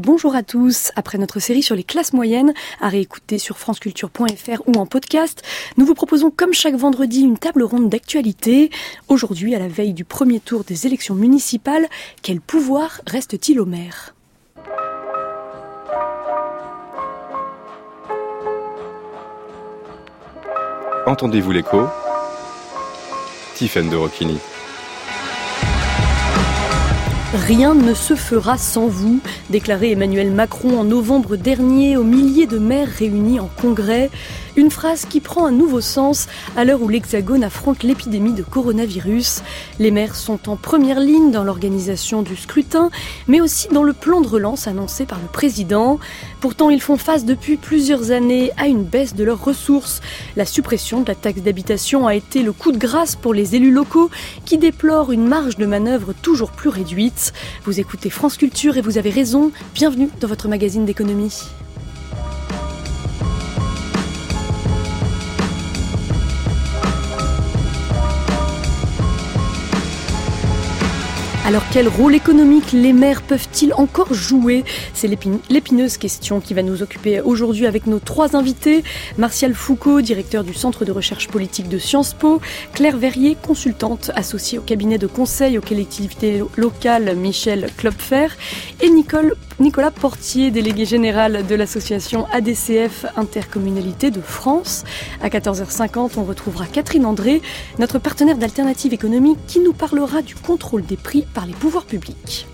bonjour à tous. Après notre série sur les classes moyennes, à réécouter sur franceculture.fr ou en podcast, nous vous proposons comme chaque vendredi une table ronde d'actualité. Aujourd'hui, à la veille du premier tour des élections municipales, quel pouvoir reste-t-il aux maires ? Entendez-vous l'écho ? Tiffaine de Rocchini. Rien ne se fera sans vous, déclarait Emmanuel Macron en novembre dernier aux milliers de maires réunis en congrès. Une phrase qui prend un nouveau sens à l'heure où l'Hexagone affronte l'épidémie de coronavirus. Les maires sont en première ligne dans l'organisation du scrutin, mais aussi dans le plan de relance annoncé par le président. Pourtant, ils font face depuis plusieurs années à une baisse de leurs ressources. La suppression de la taxe d'habitation a été le coup de grâce pour les élus locaux qui déplorent une marge de manœuvre toujours plus réduite. Vous écoutez France Culture et vous avez raison. Bienvenue dans votre magazine d'économie. Alors quel rôle économique les maires peuvent-ils encore jouer ? C'est l'épineuse question qui va nous occuper aujourd'hui avec nos trois invités. Martial Foucault, directeur du Centre de recherche politique de Sciences Po. Claire Verrier, consultante associée au cabinet de conseil aux collectivités locales Michel Klopfer. Et Nicolas Portier, délégué général de l'association ADCF Intercommunalité de France. À 14h50, on retrouvera Catherine André, notre partenaire d'Alternative économique, qui nous parlera du contrôle des prix par les pouvoirs publics.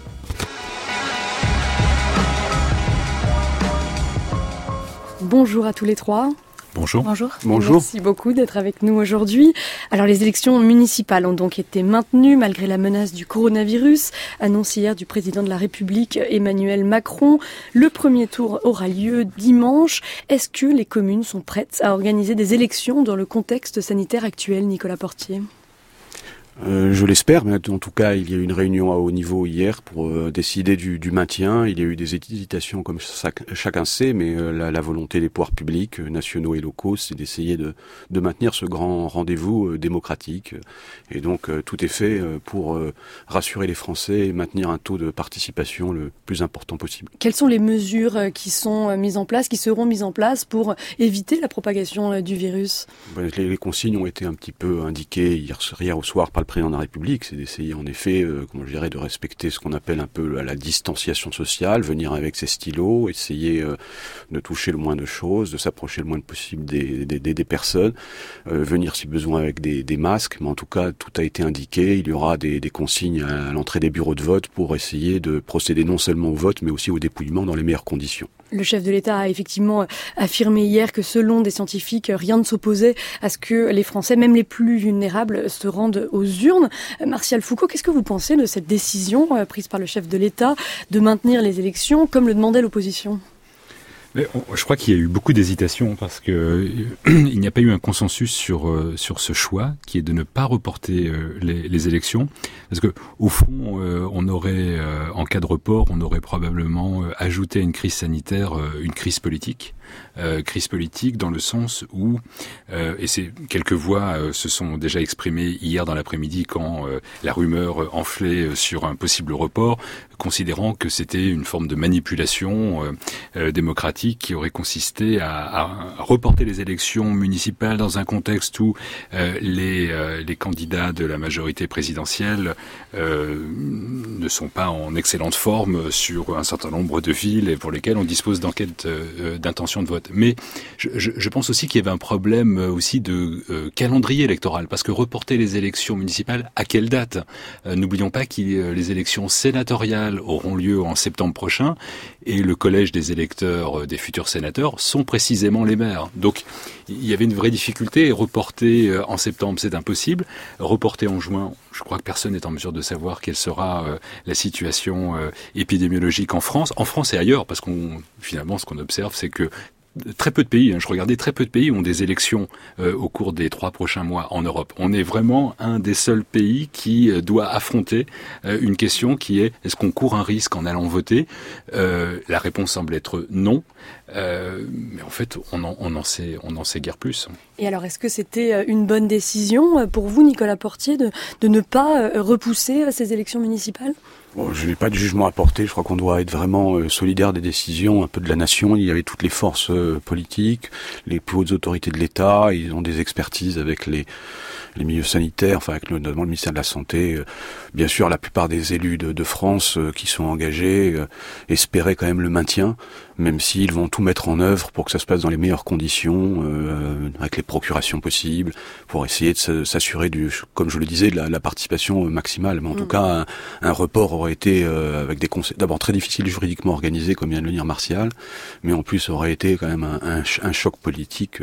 Bonjour à tous les trois. Bonjour. Bonjour. Merci beaucoup d'être avec nous aujourd'hui. Alors les élections municipales ont donc été maintenues malgré la menace du coronavirus, annoncé hier du président de la République Emmanuel Macron. Le premier tour aura lieu dimanche. Est-ce que les communes sont prêtes à organiser des élections dans le contexte sanitaire actuel, Nicolas Portier ? Je l'espère, mais en tout cas, il y a eu une réunion à haut niveau hier pour décider du maintien. Il y a eu des hésitations, comme chacun sait, mais la volonté des pouvoirs publics, nationaux et locaux, c'est d'essayer de maintenir ce grand rendez-vous démocratique. Et donc, tout est fait pour rassurer les Français et maintenir un taux de participation le plus important possible. Quelles sont les mesures qui sont mises en place, qui seront mises en place pour éviter la propagation du virus ? Les consignes ont été un petit peu indiquées hier au soir par le président de la République, c'est d'essayer en effet, de respecter ce qu'on appelle un peu la distanciation sociale, venir avec ses stylos, essayer de toucher le moins de choses, de s'approcher le moins possible des personnes, venir si besoin avec des masques, mais en tout cas tout a été indiqué, il y aura des consignes à l'entrée des bureaux de vote pour essayer de procéder non seulement au vote, mais aussi au dépouillement dans les meilleures conditions. Le chef de l'État a effectivement affirmé hier que selon des scientifiques, rien ne s'opposait à ce que les Français, même les plus vulnérables, se rendent aux urnes. Martial Foucault, qu'est-ce que vous pensez de cette décision prise par le chef de l'État de maintenir les élections comme le demandait l'opposition ? Je crois qu'il y a eu beaucoup d'hésitation parce que il n'y a pas eu un consensus sur ce choix qui est de ne pas reporter les élections, parce que au fond on aurait en cas de report on aurait probablement ajouté à une crise sanitaire une crise politique dans le sens où et c'est quelques voix se sont déjà exprimées hier dans l'après-midi quand la rumeur enflait sur un possible report, considérant que c'était une forme de manipulation démocratique qui aurait consisté à reporter les élections municipales dans un contexte où les candidats de la majorité présidentielle ne sont pas en excellente forme sur un certain nombre de villes et pour lesquelles on dispose d'enquêtes d'intention de vote. Mais je pense aussi qu'il y avait un problème aussi de calendrier électoral, parce que reporter les élections municipales, à quelle date ? N'oublions pas que les élections sénatoriales auront lieu en septembre prochain et le collège des électeurs des futurs sénateurs sont précisément les maires. Donc il y avait une vraie difficulté, et reporter en septembre c'est impossible, reporter en juin, je crois que personne n'est en mesure de savoir quelle sera la situation épidémiologique en France et ailleurs, parce finalement ce qu'on observe c'est que très peu de pays, je regardais, très peu de pays ont des élections au cours des 3 prochains mois en Europe. On est vraiment un des seuls pays qui doit affronter une question qui est: est-ce qu'on court un risque en allant voter ? La réponse semble être non, mais en fait on n'en sait guère plus. Et alors, est-ce que c'était une bonne décision pour vous, Nicolas Portier, de ne pas repousser ces élections municipales ? Bon, je n'ai pas de jugement à porter. Je crois qu'on doit être vraiment solidaire des décisions un peu de la nation. Il y avait toutes les forces politiques, les plus hautes autorités de l'État. Ils ont des expertises avec les milieux sanitaires, enfin avec notamment le ministère de la Santé. Bien sûr, la plupart des élus de France qui sont engagés espéraient quand même le maintien, même s'ils vont tout mettre en œuvre pour que ça se passe dans les meilleures conditions, avec les procurations possibles, pour essayer de s'assurer comme je le disais, de la participation maximale. Mais en tout cas, un report aurait été avec des conseils d'abord très difficile juridiquement organisé, comme vient de le dire Martial, mais en plus aurait été quand même un choc politique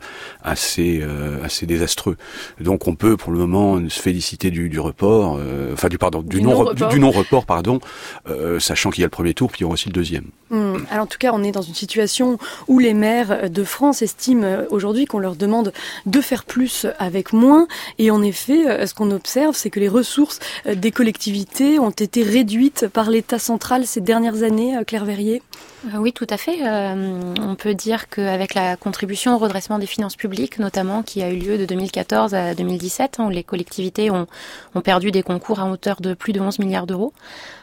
assez désastreux. Donc on peut pour le moment se féliciter du report, du non-report, sachant qu'il y a le premier tour, puis il y aura aussi le deuxième. Alors en tout cas, on est dans une situation où les maires de France estiment aujourd'hui qu'on leur demande de faire plus avec moins. Et en effet, ce qu'on observe, c'est que les ressources des collectivités ont été réduites par l'État central ces dernières années, Claire Verrier. Oui, tout à fait. On peut dire qu'avec la contribution au redressement des finances publiques, notamment, qui a eu lieu de 2014 à 2017, où les collectivités ont perdu des concours à hauteur de plus de 11 milliards d'euros,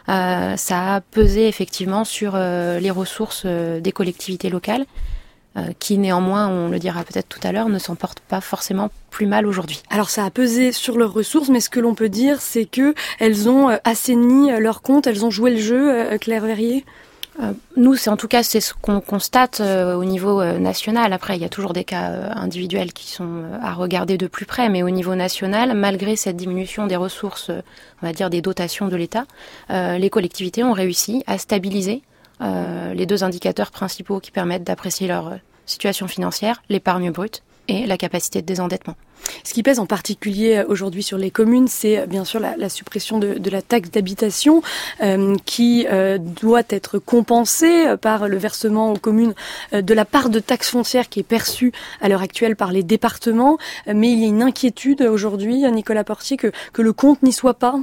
ça a pesé effectivement sur les ressources des collectivités locales, qui néanmoins, on le dira peut-être tout à l'heure, ne s'en portent pas forcément plus mal aujourd'hui. Alors ça a pesé sur leurs ressources, mais ce que l'on peut dire, c'est que elles ont assaini leurs comptes, elles ont joué le jeu, Claire Verrier. Nous, c'est ce qu'on constate au niveau national. Après, il y a toujours des cas individuels qui sont à regarder de plus près, mais au niveau national, malgré cette diminution des ressources, on va dire des dotations de l'État, les collectivités ont réussi à stabiliser les deux indicateurs principaux qui permettent d'apprécier leur situation financière, l'épargne brute et la capacité de désendettement. Ce qui pèse en particulier aujourd'hui sur les communes, c'est bien sûr la suppression de la taxe d'habitation qui doit être compensée par le versement aux communes de la part de taxe foncière qui est perçue à l'heure actuelle par les départements. Mais il y a une inquiétude aujourd'hui, Nicolas Portier, que le compte n'y soit pas.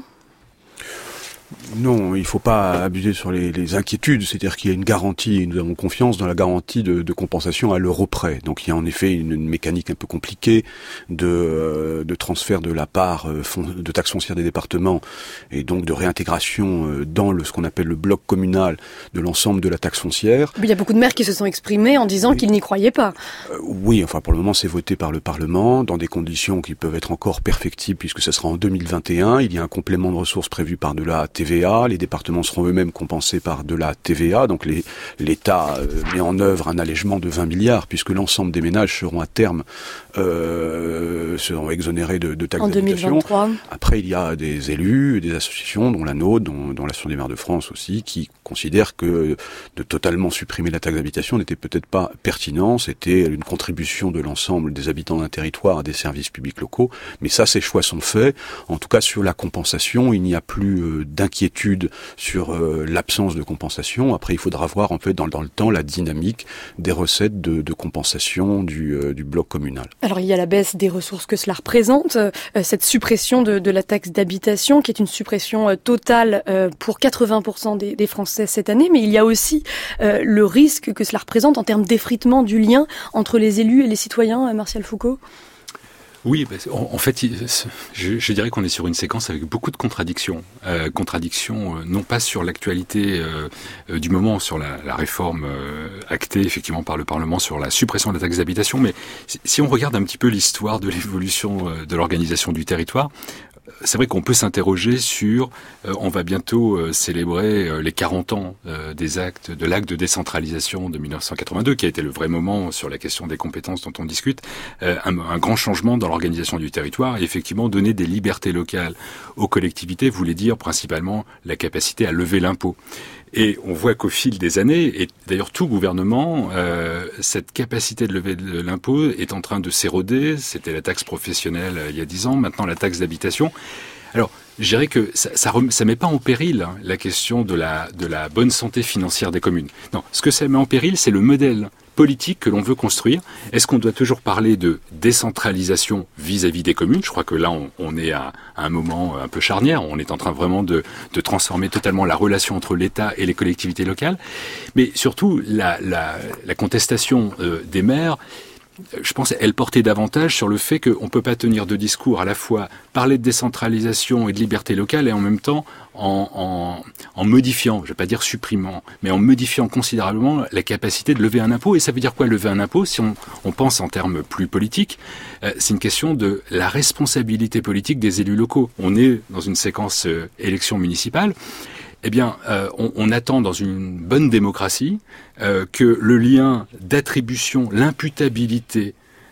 Non, il ne faut pas abuser sur les inquiétudes, c'est-à-dire qu'il y a une garantie, et nous avons confiance dans la garantie de compensation à l'euro près. Donc il y a en effet une mécanique un peu compliquée de transfert de la part de taxe foncière des départements et donc de réintégration dans ce qu'on appelle le bloc communal de l'ensemble de la taxe foncière. Il y a beaucoup de maires qui se sont exprimés en disant qu'ils n'y croyaient pas. Oui, enfin pour le moment c'est voté par le Parlement dans des conditions qui peuvent être encore perfectibles puisque ça sera en 2021. Il y a un complément de ressources prévu par de la TVA, les départements seront eux-mêmes compensés par de la TVA, donc l'État met en œuvre un allègement de 20 milliards puisque l'ensemble des ménages seront à terme seront exonérés de taxes d'habitation. 2023. Après, il y a des élus, des associations, dont la nôtre, dont l'Association des maires de France aussi, qui considèrent que de totalement supprimer la taxe d'habitation n'était peut-être pas pertinent, c'était une contribution de l'ensemble des habitants d'un territoire à des services publics locaux, mais ça, ces choix sont faits. En tout cas, sur la compensation, il n'y a plus d'inquiétude sur l'absence de compensation. Après, il faudra voir en fait dans le temps la dynamique des recettes de compensation du bloc communal. Alors, il y a la baisse des ressources que cela représente, cette suppression de la taxe d'habitation, qui est une suppression totale pour 80% des Français cette année, mais il y a aussi le risque que cela représente en termes d'effritement du lien entre les élus et les citoyens, Martial Foucault. Oui, en fait, je dirais qu'on est sur une séquence avec beaucoup de contradictions. Contradictions non pas sur l'actualité du moment, sur la réforme actée effectivement par le Parlement sur la suppression de la taxe d'habitation, mais si on regarde un petit peu l'histoire de l'évolution de l'organisation du territoire, c'est vrai qu'on peut s'interroger sur, on va bientôt célébrer les 40 ans de l'acte de décentralisation de 1982, qui a été le vrai moment sur la question des compétences dont on discute, un grand changement dans l'organisation du territoire, et effectivement donner des libertés locales aux collectivités voulait dire principalement la capacité à lever l'impôt. Et on voit qu'au fil des années, et d'ailleurs tout gouvernement, cette capacité de lever de l'impôt est en train de s'éroder. C'était la taxe professionnelle il y a 10 ans, maintenant la taxe d'habitation. Alors, je dirais que ça met pas en péril la question de la bonne santé financière des communes. Non, ce que ça met en péril, c'est le modèle politique que l'on veut construire. Est-ce qu'on doit toujours parler de décentralisation vis-à-vis des communes ? Je crois que là, on est à un moment un peu charnière. On est en train vraiment de transformer totalement la relation entre l'État et les collectivités locales. Mais surtout, la contestation des maires, je pense, elle portait davantage sur le fait qu'on ne peut pas tenir deux discours, à la fois parler de décentralisation et de liberté locale et en même temps en modifiant, je ne vais pas dire supprimant, mais en modifiant considérablement la capacité de lever un impôt. Et ça veut dire quoi, lever un impôt? Si on pense en termes plus politiques, c'est une question de la responsabilité politique des élus locaux. On est dans une séquence élection municipale. Eh bien, on attend dans une bonne démocratie que le lien d'attribution, l'imputabilité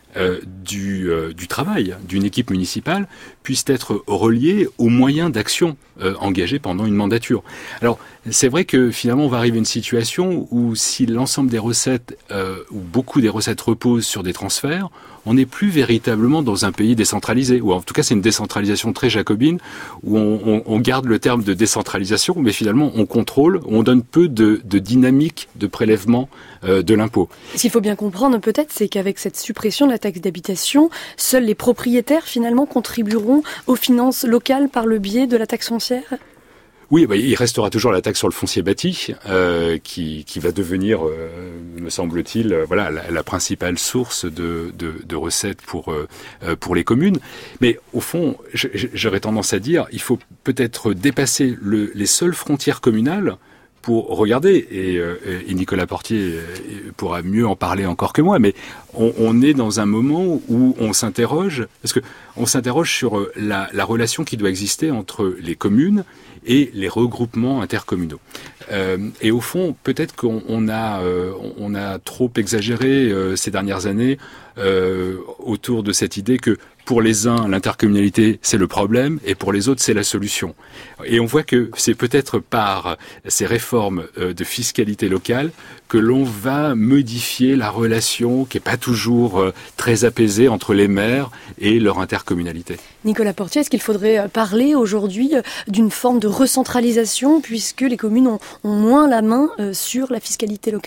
du travail d'une équipe municipale puisse être relié aux moyens d'action engagés pendant une mandature. Alors, c'est vrai que finalement, on va arriver à une situation où si l'ensemble des recettes, ou beaucoup des recettes reposent sur des transferts, on n'est plus véritablement dans un pays décentralisé, ou en tout cas c'est une décentralisation très jacobine, où on garde le terme de décentralisation, mais finalement on contrôle, on donne peu de dynamique de prélèvement de l'impôt. Ce qu'il faut bien comprendre peut-être, c'est qu'avec cette suppression de la taxe d'habitation, seuls les propriétaires finalement contribueront aux finances locales par le biais de la taxe foncière ? Oui, il restera toujours la taxe sur le foncier bâti, qui va devenir, me semble-t-il, la principale source de recettes pour les communes. Mais au fond, j'aurais tendance à dire, il faut peut-être dépasser les seules frontières communales pour regarder, et Nicolas Portier pourra mieux en parler encore que moi, mais on est dans un moment où on s'interroge, parce que on s'interroge sur la relation qui doit exister entre les communes et les regroupements intercommunaux. Et au fond, peut-être qu'on a trop exagéré ces dernières années autour de cette idée que pour les uns, l'intercommunalité, c'est le problème, et pour les autres, c'est la solution. Et on voit que c'est peut-être par ces réformes de fiscalité locale que l'on va modifier la relation qui n'est pas toujours très apaisée entre les maires et leur intercommunalité. Nicolas Portier, est-ce qu'il faudrait parler aujourd'hui d'une forme de recentralisation puisque les communes ont moins la main sur la fiscalité locale ?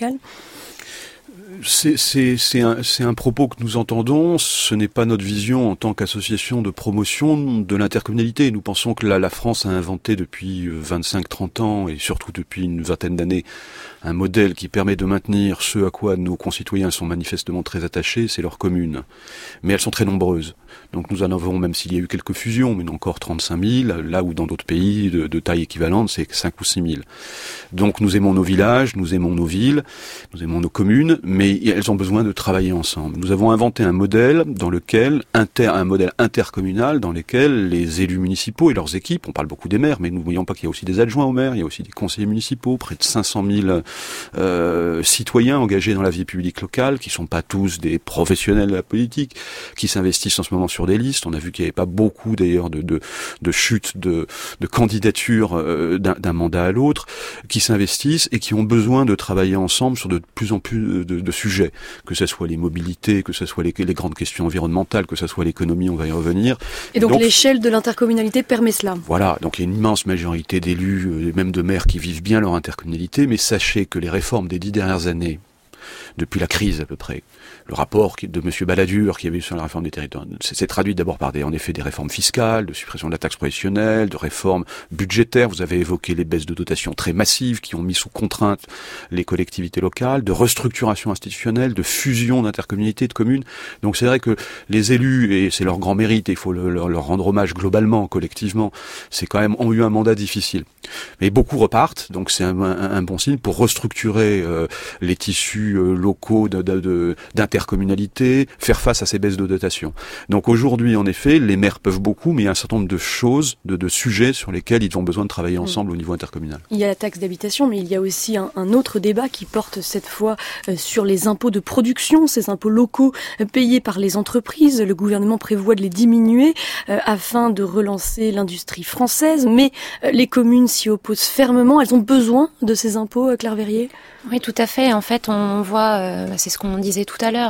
C'est un propos que nous entendons. Ce n'est pas notre vision en tant qu'association de promotion de l'intercommunalité. Nous pensons que la France a inventé depuis 25-30 ans et surtout depuis une vingtaine d'années un modèle qui permet de maintenir ce à quoi nos concitoyens sont manifestement très attachés, c'est leurs communes. Mais elles sont très nombreuses. Donc nous en avons, même s'il y a eu quelques fusions, mais encore 35 000, là où dans d'autres pays de taille équivalente, c'est 5 ou 6 000. Donc nous aimons nos villages, nous aimons nos villes, nous aimons nos communes, mais elles ont besoin de travailler ensemble. Nous avons inventé un modèle dans lequel, un modèle intercommunal dans lequel les élus municipaux et leurs équipes, on parle beaucoup des maires, mais nous ne voyons pas qu'il y a aussi des adjoints aux maires, il y a aussi des conseillers municipaux, près de 500 000 citoyens engagés dans la vie publique locale, qui ne sont pas tous des professionnels de la politique, qui s'investissent en ce moment sur des listes. On a vu qu'il n'y avait pas beaucoup d'ailleurs de chutes de candidatures d'un mandat à l'autre, qui s'investissent et qui ont besoin de travailler ensemble sur de plus en plus de sujets, que ce soit les mobilités, que ce soit les grandes questions environnementales, que ce soit l'économie, on va y revenir. Et donc l'échelle de l'intercommunalité permet cela. Voilà, donc il y a une immense majorité d'élus, même de maires qui vivent bien leur intercommunalité, mais sachez que les réformes des 10 dernières années, depuis la crise à peu près, le rapport de M. Balladur qui avait eu sur la réforme des territoires, c'est traduit d'abord par des réformes fiscales, de suppression de la taxe professionnelle, de réformes budgétaires. Vous avez évoqué les baisses de dotations très massives qui ont mis sous contrainte les collectivités locales, de restructuration institutionnelle, de fusion d'intercommunalités, de communes. Donc c'est vrai que les élus, et c'est leur grand mérite, et il faut leur rendre hommage globalement, collectivement, ont eu un mandat difficile. Mais beaucoup repartent, donc c'est un bon signe pour restructurer les tissus locaux d'intercommunalité, faire face à ces baisses de dotation. Donc aujourd'hui, en effet, les maires peuvent beaucoup, mais il y a un certain nombre de choses, de sujets sur lesquels ils ont besoin de travailler ensemble au niveau intercommunal. Il y a la taxe d'habitation, mais il y a aussi un autre débat qui porte cette fois sur les impôts de production, ces impôts locaux payés par les entreprises. Le gouvernement prévoit de les diminuer afin de relancer l'industrie française, mais les communes s'y opposent fermement. Elles ont besoin de ces impôts, Claire Verrier ? Oui, tout à fait. En fait, on voit, c'est ce qu'on disait tout à l'heure,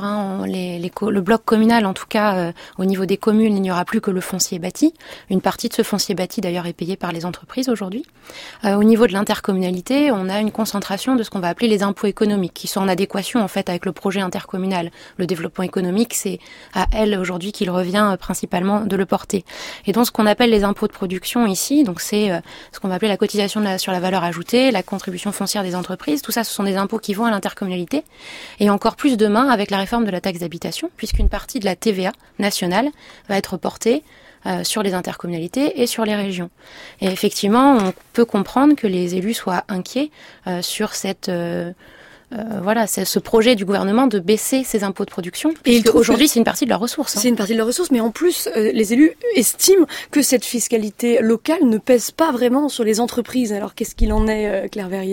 le bloc communal, en tout cas, au niveau des communes, il n'y aura plus que le foncier bâti. Une partie de ce foncier bâti, d'ailleurs, est payée par les entreprises aujourd'hui. Au niveau de l'intercommunalité, on a une concentration de ce qu'on va appeler les impôts économiques, qui sont en adéquation, en fait, avec le projet intercommunal. Le développement économique, c'est à elle, aujourd'hui, qu'il revient principalement de le porter. Et donc, ce qu'on appelle les impôts de production ici, donc c'est ce qu'on va appeler la cotisation sur la valeur ajoutée, la contribution foncière des entreprises, tout ça, ce sont des impôts qui vont à l'intercommunalité et encore plus demain avec la réforme de la taxe d'habitation, puisqu'une partie de la TVA nationale va être portée sur les intercommunalités et sur les régions. Et effectivement, on peut comprendre que les élus soient inquiets sur cette... c'est ce projet du gouvernement de baisser ses impôts de production. Et aujourd'hui, c'est une partie de leurs ressources. C'est une partie de leurs ressources, mais en plus, les élus estiment que cette fiscalité locale ne pèse pas vraiment sur les entreprises. Alors, qu'est-ce qu'il en est, Claire Verrier ?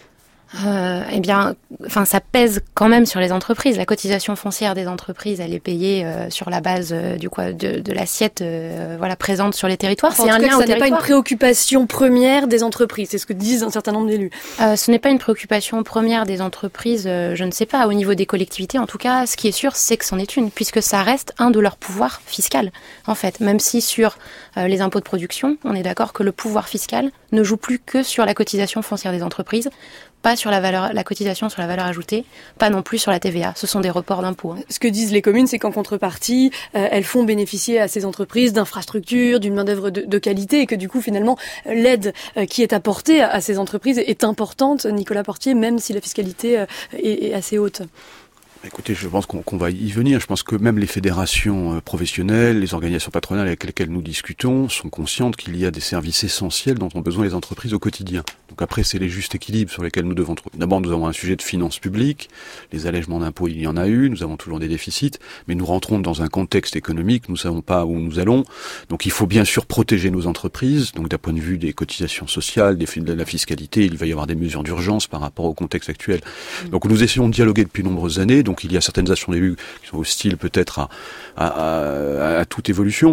Ça pèse quand même sur les entreprises. La cotisation foncière des entreprises, elle est payée sur la base de l'assiette présente sur les territoires. C'est un lien au territoire. Ça n'est pas une préoccupation première des entreprises. C'est ce que disent un certain nombre d'élus. Ce n'est pas une préoccupation première des entreprises. Je ne sais pas. Au niveau des collectivités, en tout cas, ce qui est sûr, c'est que c'en est une, puisque ça reste un de leurs pouvoirs fiscaux. En fait, même si sur les impôts de production, on est d'accord que le pouvoir fiscal ne joue plus que sur la cotisation foncière des entreprises, pas sur la cotisation sur la valeur ajoutée, pas non plus sur la TVA. Ce sont des reports d'impôts. Ce que disent les communes, c'est qu'en contrepartie, elles font bénéficier à ces entreprises d'infrastructures, d'une main-d'œuvre de qualité, et que du coup, finalement, l'aide qui est apportée à ces entreprises est importante, Nicolas Portier, même si la fiscalité est assez haute. Écoutez, je pense qu'on va y venir. Je pense que même les fédérations professionnelles, les organisations patronales avec lesquelles nous discutons sont conscientes qu'il y a des services essentiels dont ont besoin les entreprises au quotidien. Donc après, c'est les justes équilibres sur lesquels nous devons trouver. D'abord, nous avons un sujet de finances publiques. Les allègements d'impôts, il y en a eu. Nous avons toujours des déficits. Mais nous rentrons dans un contexte économique. Nous ne savons pas où nous allons. Donc il faut bien sûr protéger nos entreprises. Donc d'un point de vue des cotisations sociales, de la fiscalité, il va y avoir des mesures d'urgence par rapport au contexte actuel. Donc nous essayons de dialoguer depuis de nombreuses années. Donc il y a certaines actions d'élus qui sont hostiles peut-être à toute évolution.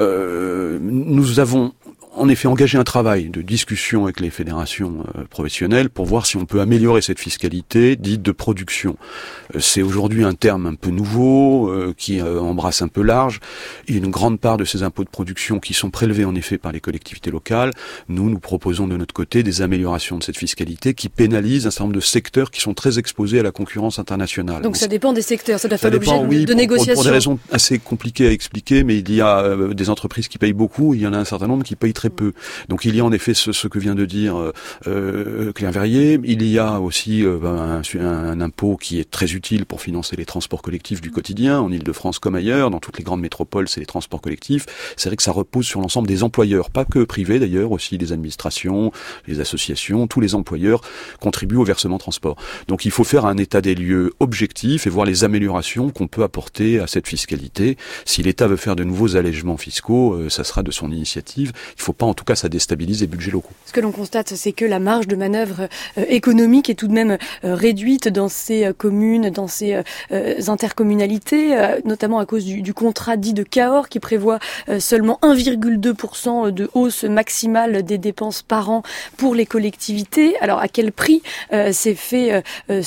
Nous avons en effet engagé un travail de discussion avec les fédérations professionnelles pour voir si on peut améliorer cette fiscalité dite de production. C'est aujourd'hui un terme un peu nouveau, qui embrasse un peu large. Il y a une grande part de ces impôts de production qui sont prélevés en effet par les collectivités locales. Nous proposons de notre côté des améliorations de cette fiscalité qui pénalisent un certain nombre de secteurs qui sont très exposés à la concurrence internationale. Donc ça dépend des secteurs, ça doit faire l'objet de négociations. Pour des raisons assez compliquées à expliquer, mais il y a des entreprises qui payent beaucoup, il y en a un certain nombre qui payent très peu. Donc il y a en effet ce que vient de dire Claire Verrier. Il y a aussi un impôt qui est très utile pour financer les transports collectifs du quotidien, en Île-de-France comme ailleurs. Dans toutes les grandes métropoles, c'est les transports collectifs. C'est vrai que ça repose sur l'ensemble des employeurs, pas que privés d'ailleurs, aussi des administrations, les associations, tous les employeurs contribuent au versement transport. Donc il faut faire un état des lieux objectif et voir les améliorations qu'on peut apporter à cette fiscalité. Si l'État veut faire de nouveaux allègements fiscaux, ça sera de son initiative. Il ne faut pas en tout cas ça déstabilise les budgets locaux. Ce que l'on constate, c'est que la marge de manœuvre économique est tout de même réduite dans ces communes, dans ces intercommunalités, notamment à cause du contrat dit de Cahors qui prévoit seulement 1,2% de hausse maximale des dépenses par an pour les collectivités. Alors à quel prix s'est fait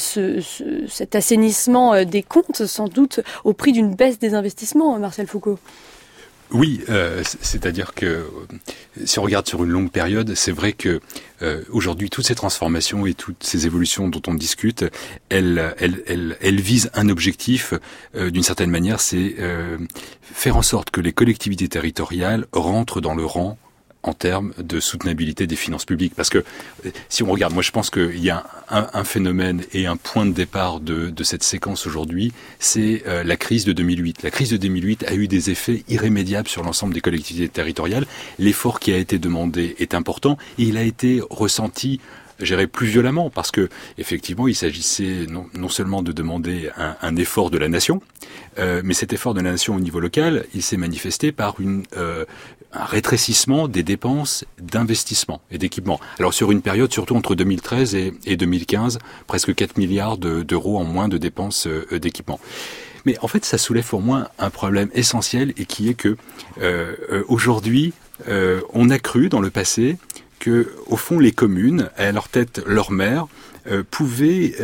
cet assainissement des comptes, sans doute au prix d'une baisse des investissements, Marcel Foucault? Oui, c'est-à-dire que si on regarde sur une longue période, c'est vrai que aujourd'hui toutes ces transformations et toutes ces évolutions dont on discute, elles visent un objectif d'une certaine manière, c'est faire en sorte que les collectivités territoriales rentrent dans le rang en termes de soutenabilité des finances publiques. Parce que si on regarde, moi je pense qu'il y a un phénomène et un point de départ de cette séquence aujourd'hui, c'est la crise de 2008. La crise de 2008 a eu des effets irrémédiables sur l'ensemble des collectivités territoriales. L'effort qui a été demandé est important et il a été ressenti plus violemment, parce que effectivement il s'agissait non seulement de demander un effort de la nation, mais cet effort de la nation au niveau local, il s'est manifesté par un rétrécissement des dépenses d'investissement et d'équipement. Alors sur une période, surtout entre 2013 et 2015, presque 4 milliards d'euros en moins de dépenses d'équipement. Mais en fait, ça soulève pour moi un problème essentiel, et qui est que aujourd'hui, on a cru dans le passé que, au fond, les communes, à leur tête, leur maire, pouvaient,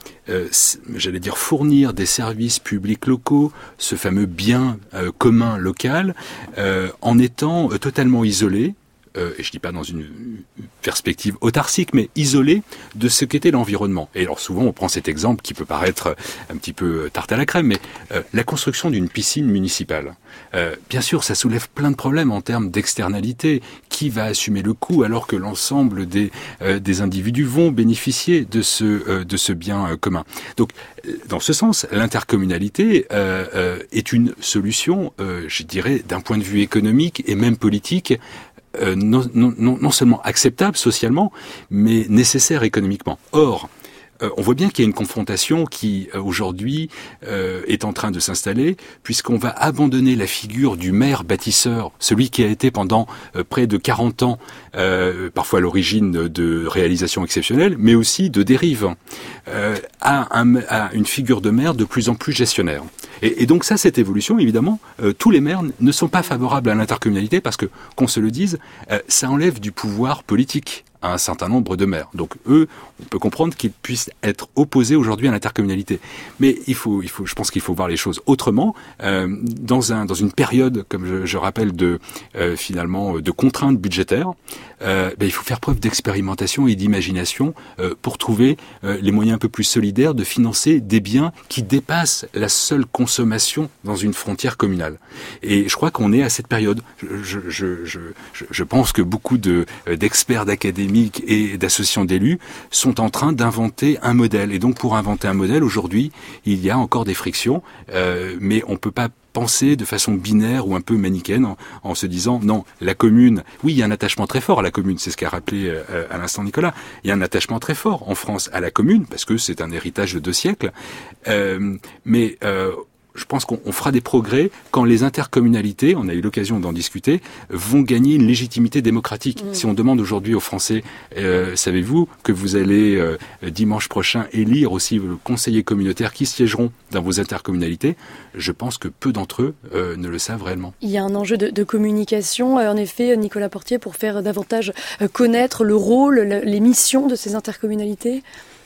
fournir des services publics locaux, ce fameux bien commun local, en étant totalement isolés et je dis pas dans une perspective autarcique, mais isolée de ce qu'était l'environnement. Et alors souvent on prend cet exemple qui peut paraître un petit peu tarte à la crème, mais la construction d'une piscine municipale. Bien sûr, ça soulève plein de problèmes en termes d'externalité. Qui va assumer le coût alors que l'ensemble des individus vont bénéficier de ce bien commun. Donc, dans ce sens, l'intercommunalité est une solution, je dirais, d'un point de vue économique et même politique, non seulement acceptable socialement, mais nécessaire économiquement. Or, on voit bien qu'il y a une confrontation qui, aujourd'hui, est en train de s'installer, puisqu'on va abandonner la figure du maire bâtisseur, celui qui a été pendant près de 40 ans, parfois à l'origine de réalisations exceptionnelles, mais aussi de dérives, à une figure de maire de plus en plus gestionnaire. Et donc ça, cette évolution, évidemment, tous les maires ne sont pas favorables à l'intercommunalité, parce que, qu'on se le dise, ça enlève du pouvoir politique à un certain nombre de maires. Donc eux, on peut comprendre qu'ils puissent être opposés aujourd'hui à l'intercommunalité. Mais je pense qu'il faut voir les choses autrement. Dans une période, comme je rappelle, finalement de contraintes budgétaires, il faut faire preuve d'expérimentation et d'imagination pour trouver les moyens un peu plus solidaires de financer des biens qui dépassent la seule consommation dans une frontière communale. Et je crois qu'on est à cette période. Je pense que beaucoup d'experts d'académiques et d'associations d'élus sont en train d'inventer un modèle. Et donc pour inventer un modèle, aujourd'hui, il y a encore des frictions, mais on peut pas penser de façon binaire ou un peu manichéenne en se disant non, la commune, oui, il y a un attachement très fort à la commune, c'est ce qu'a rappelé à l'instant Nicolas, il y a un attachement très fort en France à la commune, parce que c'est un héritage de 2 siècles, mais je pense qu'on fera des progrès quand les intercommunalités, on a eu l'occasion d'en discuter, vont gagner une légitimité démocratique. Si on demande aujourd'hui aux Français, savez-vous que vous allez dimanche prochain élire aussi vos conseillers communautaires qui siégeront dans vos intercommunalités, je pense que peu d'entre eux ne le savent réellement. Il y a un enjeu de communication, en effet, Nicolas Portier, pour faire davantage connaître le rôle, les missions de ces intercommunalités.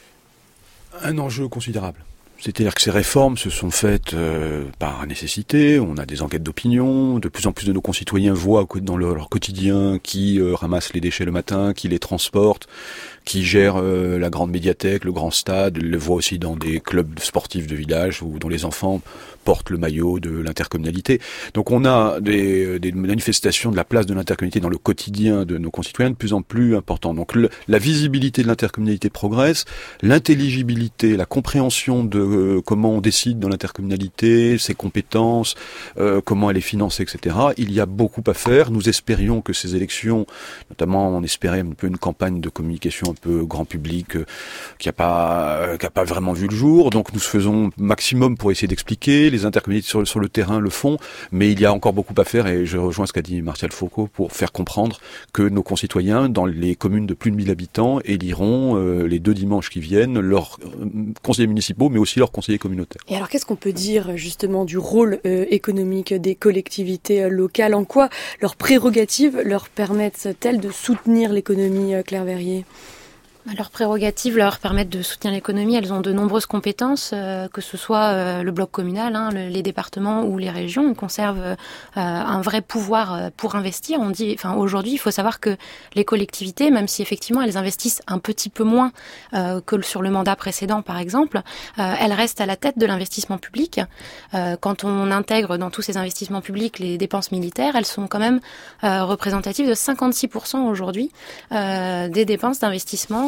Un enjeu considérable. C'est-à-dire que ces réformes se sont faites par nécessité, on a des enquêtes d'opinion, de plus en plus de nos concitoyens voient dans leur quotidien qui ramasse les déchets le matin, qui les transporte, qui gère la grande médiathèque, le grand stade, le voit aussi dans des clubs sportifs de village dont les enfants portent le maillot de l'intercommunalité. Donc on a des manifestations de la place de l'intercommunalité dans le quotidien de nos concitoyens de plus en plus importantes. Donc la visibilité de l'intercommunalité progresse, l'intelligibilité, la compréhension de comment on décide dans l'intercommunalité, ses compétences, comment elle est financée, etc. Il y a beaucoup à faire. Nous espérions que ces élections, notamment on espérait un peu une campagne de communication un peu grand public qui a pas vraiment vu le jour. Donc nous faisons maximum pour essayer d'expliquer. Les intercommunalités sur le terrain le font, mais il y a encore beaucoup à faire et je rejoins ce qu'a dit Martial Foucault pour faire comprendre que nos concitoyens dans les communes de plus de 1000 habitants éliront les 2 dimanches qui viennent leurs conseillers municipaux, mais aussi leurs conseillers communautaires. Et alors qu'est-ce qu'on peut dire justement du rôle économique des collectivités locales? En quoi leurs prérogatives leur permettent-elles de soutenir l'économie, Claire Verrier? Leurs prérogatives leur permettent de soutenir l'économie. Elles ont de nombreuses compétences, que ce soit le bloc communal, les départements ou les régions. Ils conservent un vrai pouvoir pour investir. Aujourd'hui, il faut savoir que les collectivités, même si effectivement elles investissent un petit peu moins que sur le mandat précédent, par exemple, elles restent à la tête de l'investissement public. Quand on intègre dans tous ces investissements publics les dépenses militaires, elles sont quand même représentatives de 56% aujourd'hui des dépenses d'investissement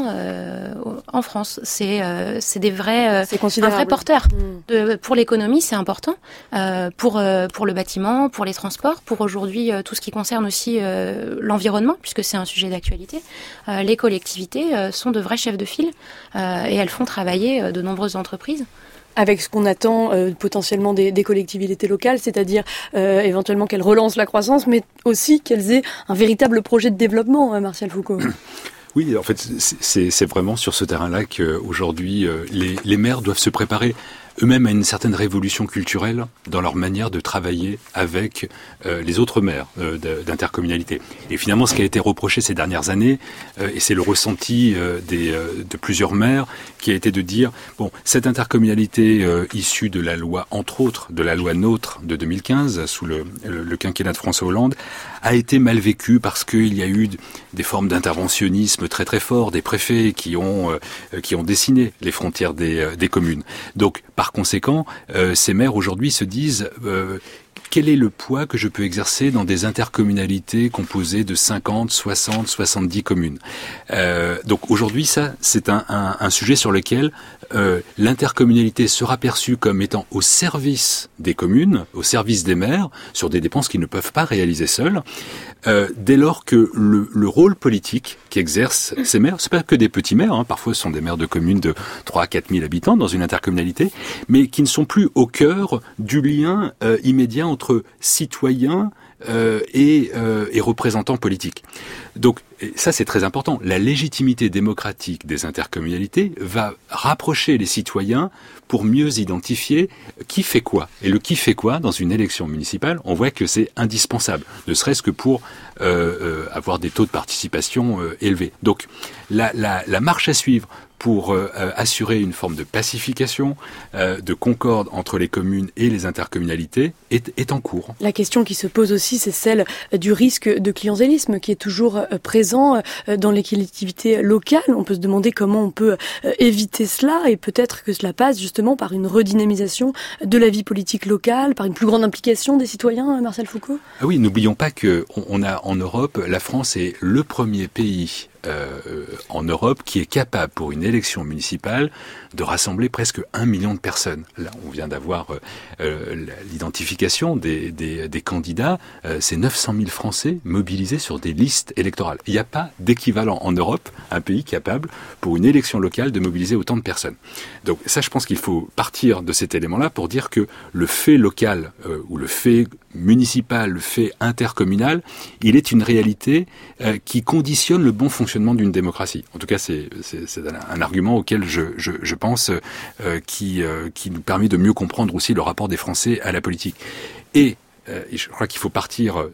en France. C'est des vrais, un vrai porteur. Pour l'économie, c'est important. Pour le bâtiment, pour les transports, pour aujourd'hui tout ce qui concerne aussi l'environnement, puisque c'est un sujet d'actualité. Les collectivités sont de vrais chefs de file et elles font travailler de nombreuses entreprises. Avec ce qu'on attend potentiellement des collectivités locales, c'est-à-dire éventuellement qu'elles relancent la croissance, mais aussi qu'elles aient un véritable projet de développement, Martial Foucault. Oui, en fait, c'est vraiment sur ce terrain-là qu'aujourd'hui, les maires doivent se préparer eux-mêmes à une certaine révolution culturelle dans leur manière de travailler avec les autres maires d'intercommunalité. Et finalement, ce qui a été reproché ces dernières années, et c'est le ressenti de plusieurs maires, qui a été de dire, bon, cette intercommunalité issue de la loi, entre autres, de la loi NOTRe de 2015, sous le quinquennat de François Hollande, a été mal vécue parce qu'il y a eu des formes d'interventionnisme très très forts des préfets qui ont dessiné les frontières des communes. Donc, par conséquent, ces maires aujourd'hui se disent quel est le poids que je peux exercer dans des intercommunalités composées de 50, 60, 70 communes. Donc aujourd'hui, ça, c'est un sujet sur lequel l'intercommunalité sera perçue comme étant au service des communes, au service des maires, sur des dépenses qu'ils ne peuvent pas réaliser seuls, dès lors que le rôle politique qu'exercent ces maires, c'est pas que des petits maires, hein, parfois ce sont des maires de communes de 3 à 4 000 habitants dans une intercommunalité, mais qui ne sont plus au cœur du lien immédiat entre citoyens et représentants politiques. Donc ça c'est très important. La légitimité démocratique des intercommunalités va rapprocher les citoyens pour mieux identifier qui fait quoi. Et le qui fait quoi dans une élection municipale, on voit que c'est indispensable, ne serait-ce que pour avoir des taux de participation élevés. Donc la marche à suivre pour assurer une forme de pacification, de concorde entre les communes et les intercommunalités est en cours. La question qui se pose aussi, c'est celle du risque de clientélisme qui est toujours présent dans les collectivités locales. On peut se demander comment on peut éviter cela, et peut-être que cela passe justement par une redynamisation de la vie politique locale, par une plus grande implication des citoyens, Marcel Foucault. Ah oui, n'oublions pas que on a en Europe, la France est le premier pays en Europe qui est capable pour une élection municipale de rassembler presque 1 million de personnes. Là, on vient d'avoir l'identification des candidats. C'est 900 000 Français mobilisés sur des listes électorales. Il n'y a pas d'équivalent en Europe, un pays capable pour une élection locale de mobiliser autant de personnes. Donc ça, je pense qu'il faut partir de cet élément-là pour dire que le fait local ou le fait municipal, le fait intercommunal, il est une réalité qui conditionne le bon fonctionnement d'une démocratie. En tout cas, c'est un argument auquel je pense qui nous permet de mieux comprendre aussi le rapport des Français à la politique. Et je crois qu'il faut partir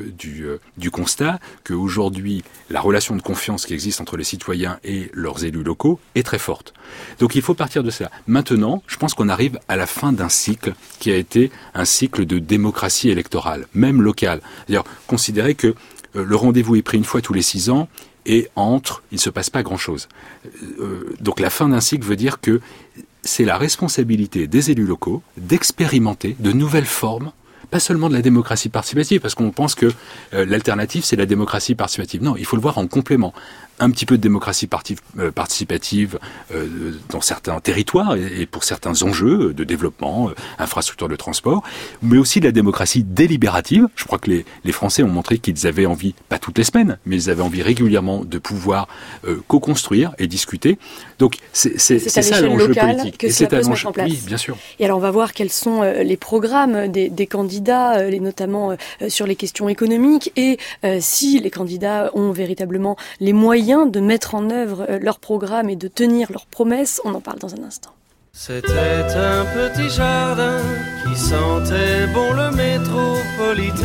du constat qu'aujourd'hui, la relation de confiance qui existe entre les citoyens et leurs élus locaux est très forte. Donc il faut partir de ça. Maintenant, je pense qu'on arrive à la fin d'un cycle qui a été un cycle de démocratie électorale, même locale. C'est-à-dire, considérer que le rendez-vous est pris une fois tous les 6 ans, et il ne se passe pas grand-chose. Donc la fin d'un cycle veut dire que c'est la responsabilité des élus locaux d'expérimenter de nouvelles formes, pas seulement de la démocratie participative, parce qu'on pense que l'alternative, c'est la démocratie participative. Non, il faut le voir en complément. Un petit peu de démocratie participative dans certains territoires et pour certains enjeux de développement, infrastructure de transport, mais aussi de la démocratie délibérative. Je crois que les Français ont montré qu'ils avaient envie, pas toutes les semaines, mais ils avaient envie régulièrement de pouvoir co-construire et discuter. Donc c'est ça l'enjeu politique. Que cela peut se mettre en place. Oui, bien sûr. Et alors on va voir quels sont les programmes des candidats, notamment sur les questions économiques, et si les candidats ont véritablement les moyens de mettre en œuvre leur programme et de tenir leurs promesses. On en parle dans un instant. C'était un petit jardin qui sentait bon le métropolitain,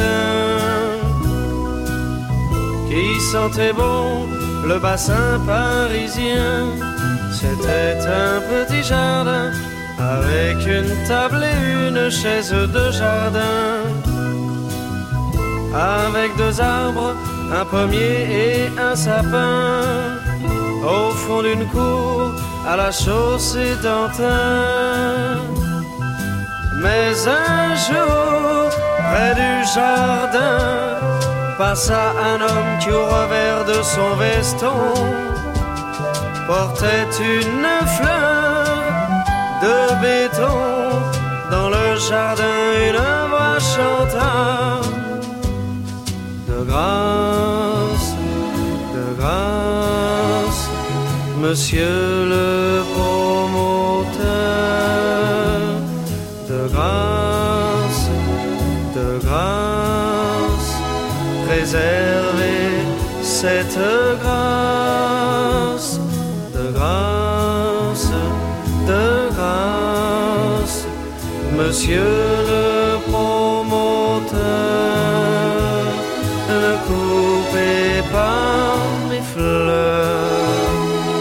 qui sentait bon le bassin parisien. C'était un petit jardin avec une table et une chaise de jardin, avec 2 arbres, un pommier et un sapin, au fond d'une cour à la chaussée d'Antin. Mais un jour, près du jardin, passa un homme qui au revers de son veston portait une fleur de béton. Dans le jardin, une voix chanta: de grâce, monsieur le promoteur, de grâce, préservez cette grâce, de grâce, Monsieur le promoteur, ne coupez pas mes fleurs.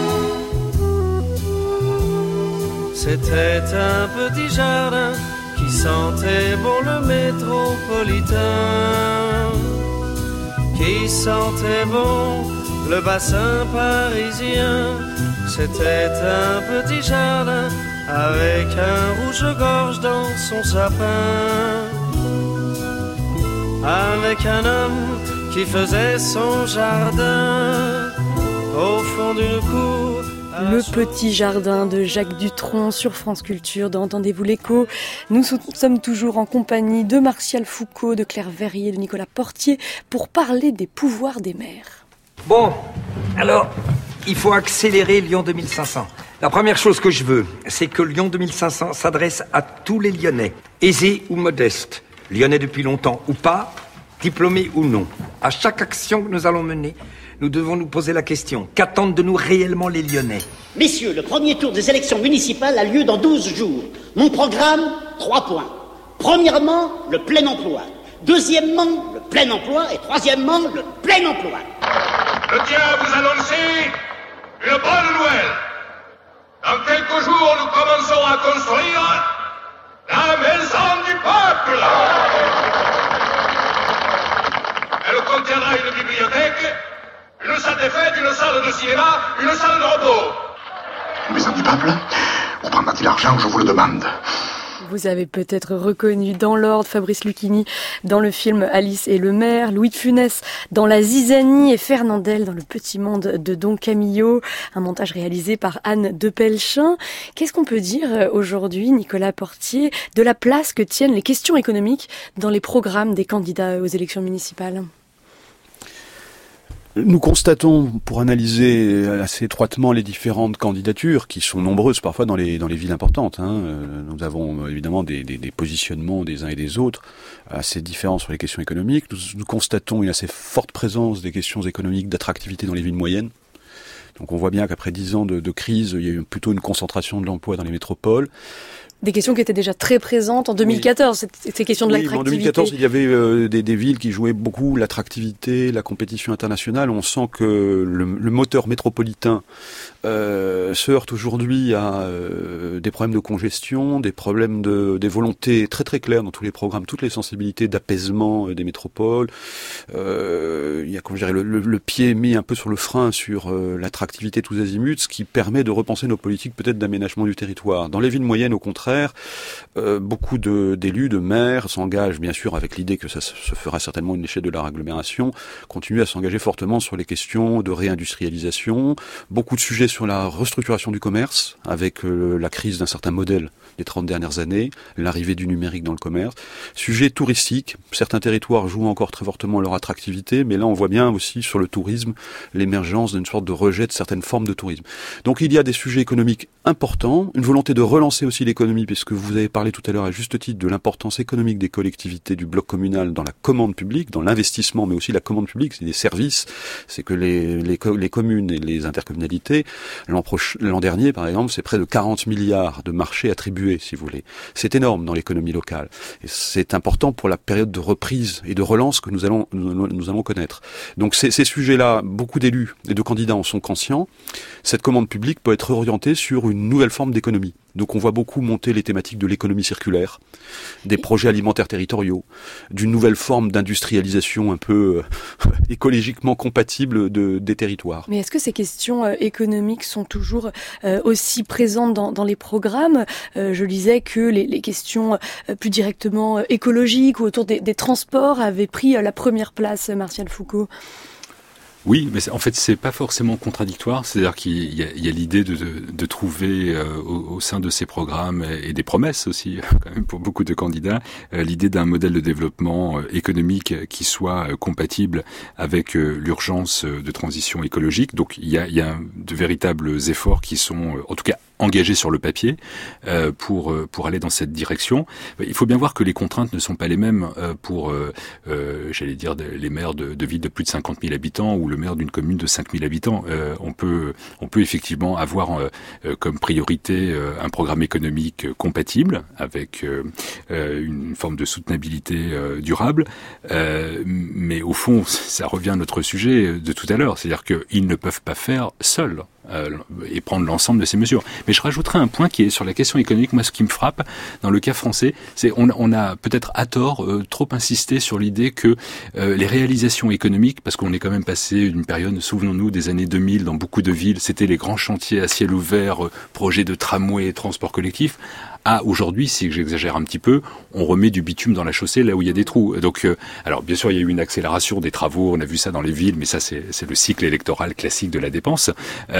C'était un petit jardin qui sentait bon le métropolitain, qui sentait bon le bassin parisien. C'était un petit jardin avec un rouge-gorge dans son sapin, avec un homme qui faisait son jardin au fond d'une cour. Le petit jardin de Jacques Dutronc sur France Culture dans Entendez-vous l'écho. Nous sommes toujours en compagnie de Martial Foucault, de Claire Verrier, de Nicolas Portier pour parler des pouvoirs des maires. Bon, alors, il faut accélérer Lyon 2500. La première chose que je veux, c'est que Lyon 2500 s'adresse à tous les Lyonnais, aisés ou modestes, Lyonnais depuis longtemps ou pas, diplômés ou non. À chaque action que nous allons mener, nous devons nous poser la question, qu'attendent de nous réellement les Lyonnais ? Messieurs, le premier tour des élections municipales a lieu dans 12 jours. Mon programme, 3 points. Premièrement, le plein emploi. Deuxièmement, le plein emploi. Et troisièmement, le plein emploi. Je tiens à vous annoncer une bonne nouvelle. Dans quelques jours, nous commencerons à construire la maison du peuple. Elle contiendra une bibliothèque, une salle des fêtes, une salle de cinéma, une salle de repos. Maison du peuple, où prendra-t-il l'argent, je vous le demande. Vous avez peut-être reconnu dans l'ordre Fabrice Lucchini dans le film Alice et le maire, Louis de Funès dans La Zizanie et Fernandel dans Le Petit Monde de Don Camillo, un montage réalisé par Anne Depelchin. Qu'est-ce qu'on peut dire aujourd'hui, Nicolas Portier, de la place que tiennent les questions économiques dans les programmes des candidats aux élections municipales ? Nous constatons, pour analyser assez étroitement les différentes candidatures, qui sont nombreuses parfois dans les villes importantes, nous avons évidemment des positionnements des uns et des autres assez différents sur les questions économiques. Nous constatons une assez forte présence des questions économiques d'attractivité dans les villes moyennes. Donc on voit bien qu'après 10 ans de crise, il y a eu plutôt une concentration de l'emploi dans les métropoles. Des questions qui étaient déjà très présentes en 2014, oui. Ces questions de l'attractivité. En 2014, il y avait des villes qui jouaient beaucoup l'attractivité, la compétition internationale. On sent que le moteur métropolitain se heurte aujourd'hui à des problèmes de congestion, des problèmes des volontés très très claires dans tous les programmes, toutes les sensibilités d'apaisement des métropoles. Il y a, comment je dirais, le pied mis un peu sur le frein sur l'attractivité tous azimuts, ce qui permet de repenser nos politiques peut-être d'aménagement du territoire. Dans les villes moyennes, au contraire, beaucoup d'élus, de maires s'engagent, bien sûr, avec l'idée que ça se fera certainement une échelle de leur agglomération, continuent à s'engager fortement sur les questions de réindustrialisation, beaucoup de sujets sur la restructuration du commerce, avec la crise d'un certain modèle des 30 dernières années, l'arrivée du numérique dans le commerce, sujet touristique, certains territoires jouent encore très fortement leur attractivité, mais là on voit bien aussi sur le tourisme l'émergence d'une sorte de rejet de certaines formes de tourisme. Donc il y a des sujets économiques importants, une volonté de relancer aussi l'économie, puisque vous avez parlé tout à l'heure à juste titre de l'importance économique des collectivités, du bloc communal dans la commande publique, dans l'investissement, mais aussi la commande publique, c'est des services, c'est que les communes et les intercommunalités, l'an dernier par exemple, c'est près de 40 milliards de marchés attribués, si vous voulez. C'est énorme dans l'économie locale. Et c'est important pour la période de reprise et de relance que nous allons connaître. Donc ces sujets-là, beaucoup d'élus et de candidats en sont conscients. Cette commande publique peut être orientée sur une nouvelle forme d'économie. Donc on voit beaucoup monter les thématiques de l'économie circulaire, des projets alimentaires territoriaux, d'une nouvelle forme d'industrialisation un peu écologiquement compatible des territoires. Mais est-ce que ces questions économiques sont toujours aussi présentes dans les programmes ? Je lisais que les questions plus directement écologiques ou autour des transports avaient pris la première place, Martial Foucault. Oui, mais en fait, c'est pas forcément contradictoire. C'est-à-dire qu'il y a l'idée de trouver au sein de ces programmes et des promesses aussi, quand même pour beaucoup de candidats, l'idée d'un modèle de développement économique qui soit compatible avec l'urgence de transition écologique. Donc, il y a de véritables efforts qui sont, en tout cas, engagé sur le papier pour aller dans cette direction. Il faut bien voir que les contraintes ne sont pas les mêmes pour, j'allais dire, les maires de villes de plus de 50 000 habitants ou le maire d'une commune de 5 000 habitants. On peut effectivement avoir comme priorité un programme économique compatible avec une forme de soutenabilité durable, mais au fond, ça revient à notre sujet de tout à l'heure, c'est-à-dire qu'ils ne peuvent pas faire seuls et prendre l'ensemble de ces mesures. Mais je rajouterai un point qui est sur la question économique. Moi, ce qui me frappe dans le cas français, c'est on a peut-être à tort trop insisté sur l'idée que les réalisations économiques, parce qu'on est quand même passé d'une période, souvenons-nous, des années 2000 dans beaucoup de villes, c'était les grands chantiers à ciel ouvert, projets de tramway, transport collectif. Aujourd'hui, si j'exagère un petit peu, on remet du bitume dans la chaussée là où il y a des trous. Donc, alors bien sûr, il y a eu une accélération des travaux, on a vu ça dans les villes, mais ça c'est le cycle électoral classique de la dépense.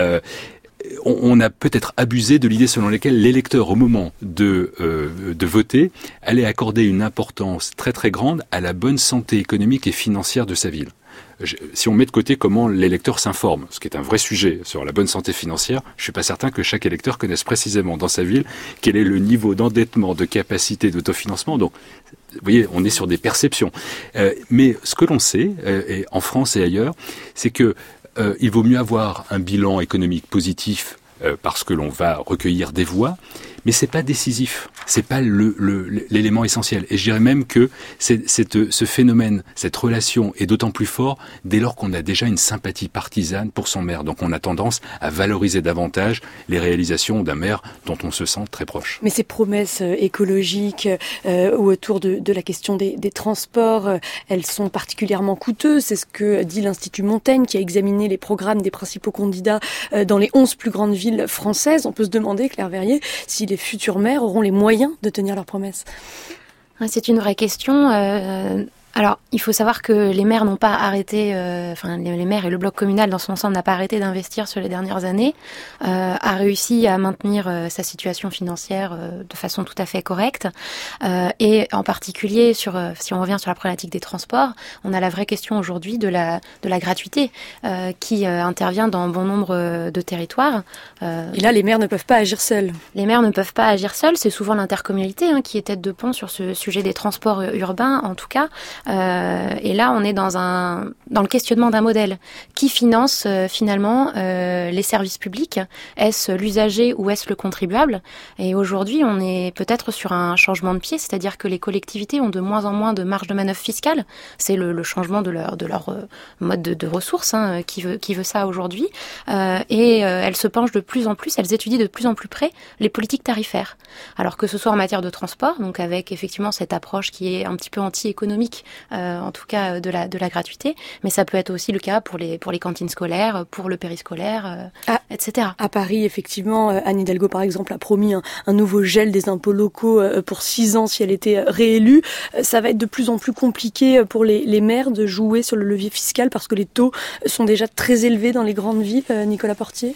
On a peut-être abusé de l'idée selon laquelle l'électeur, au moment de voter, allait accorder une importance très très grande à la bonne santé économique et financière de sa ville. Si on met de côté comment l'électeur s'informe, ce qui est un vrai sujet sur la bonne santé financière, je suis pas certain que chaque électeur connaisse précisément dans sa ville quel est le niveau d'endettement, de capacité d'autofinancement. Donc, vous voyez, on est sur des perceptions. Mais ce que l'on sait, et en France et ailleurs, c'est que il vaut mieux avoir un bilan économique positif parce que l'on va recueillir des voix, mais c'est pas décisif, c'est pas l'élément essentiel. Et je dirais même que ce phénomène, cette relation est d'autant plus fort dès lors qu'on a déjà une sympathie partisane pour son maire. Donc on a tendance à valoriser davantage les réalisations d'un maire dont on se sent très proche. Mais ces promesses écologiques ou autour de la question des transports, elles sont particulièrement coûteuses. C'est ce que dit l'Institut Montaigne qui a examiné les programmes des principaux candidats dans les 11 plus grandes villes françaises. On peut se demander, Claire Verrier, si les futurs maires auront les moyens de tenir leurs promesses. C'est une vraie question. Alors, il faut savoir que les maires n'ont pas arrêté, les maires et le bloc communal dans son ensemble n'a pas arrêté d'investir sur les dernières années, a réussi à maintenir sa situation financière de façon tout à fait correcte, et en particulier si on revient sur la problématique des transports, on a la vraie question aujourd'hui de la gratuité qui intervient dans bon nombre de territoires. Et là, les maires ne peuvent pas agir seuls. Les maires ne peuvent pas agir seuls, c'est souvent l'intercommunalité qui est tête de pont sur ce sujet des transports urbains, en tout cas. Et là, on est dans le questionnement d'un modèle. Qui finance finalement les services publics? Est-ce l'usager ou est-ce le contribuable? Et aujourd'hui, on est peut-être sur un changement de pied, c'est-à-dire que les collectivités ont de moins en moins de marge de manœuvre fiscale. C'est le changement de leur mode de ressources qui veut ça aujourd'hui. Et elles se penchent de plus en plus, elles étudient de plus en plus près les politiques tarifaires. Alors que ce soit en matière de transport, donc avec effectivement cette approche qui est un petit peu anti-économique, en tout cas de la gratuité, mais ça peut être aussi le cas pour les cantines scolaires, pour le périscolaire, etc. À Paris, effectivement, Anne Hidalgo, par exemple, a promis un nouveau gel des impôts locaux pour 6 ans si elle était réélue. Ça va être de plus en plus compliqué pour les maires de jouer sur le levier fiscal parce que les taux sont déjà très élevés dans les grandes villes. Nicolas Portier?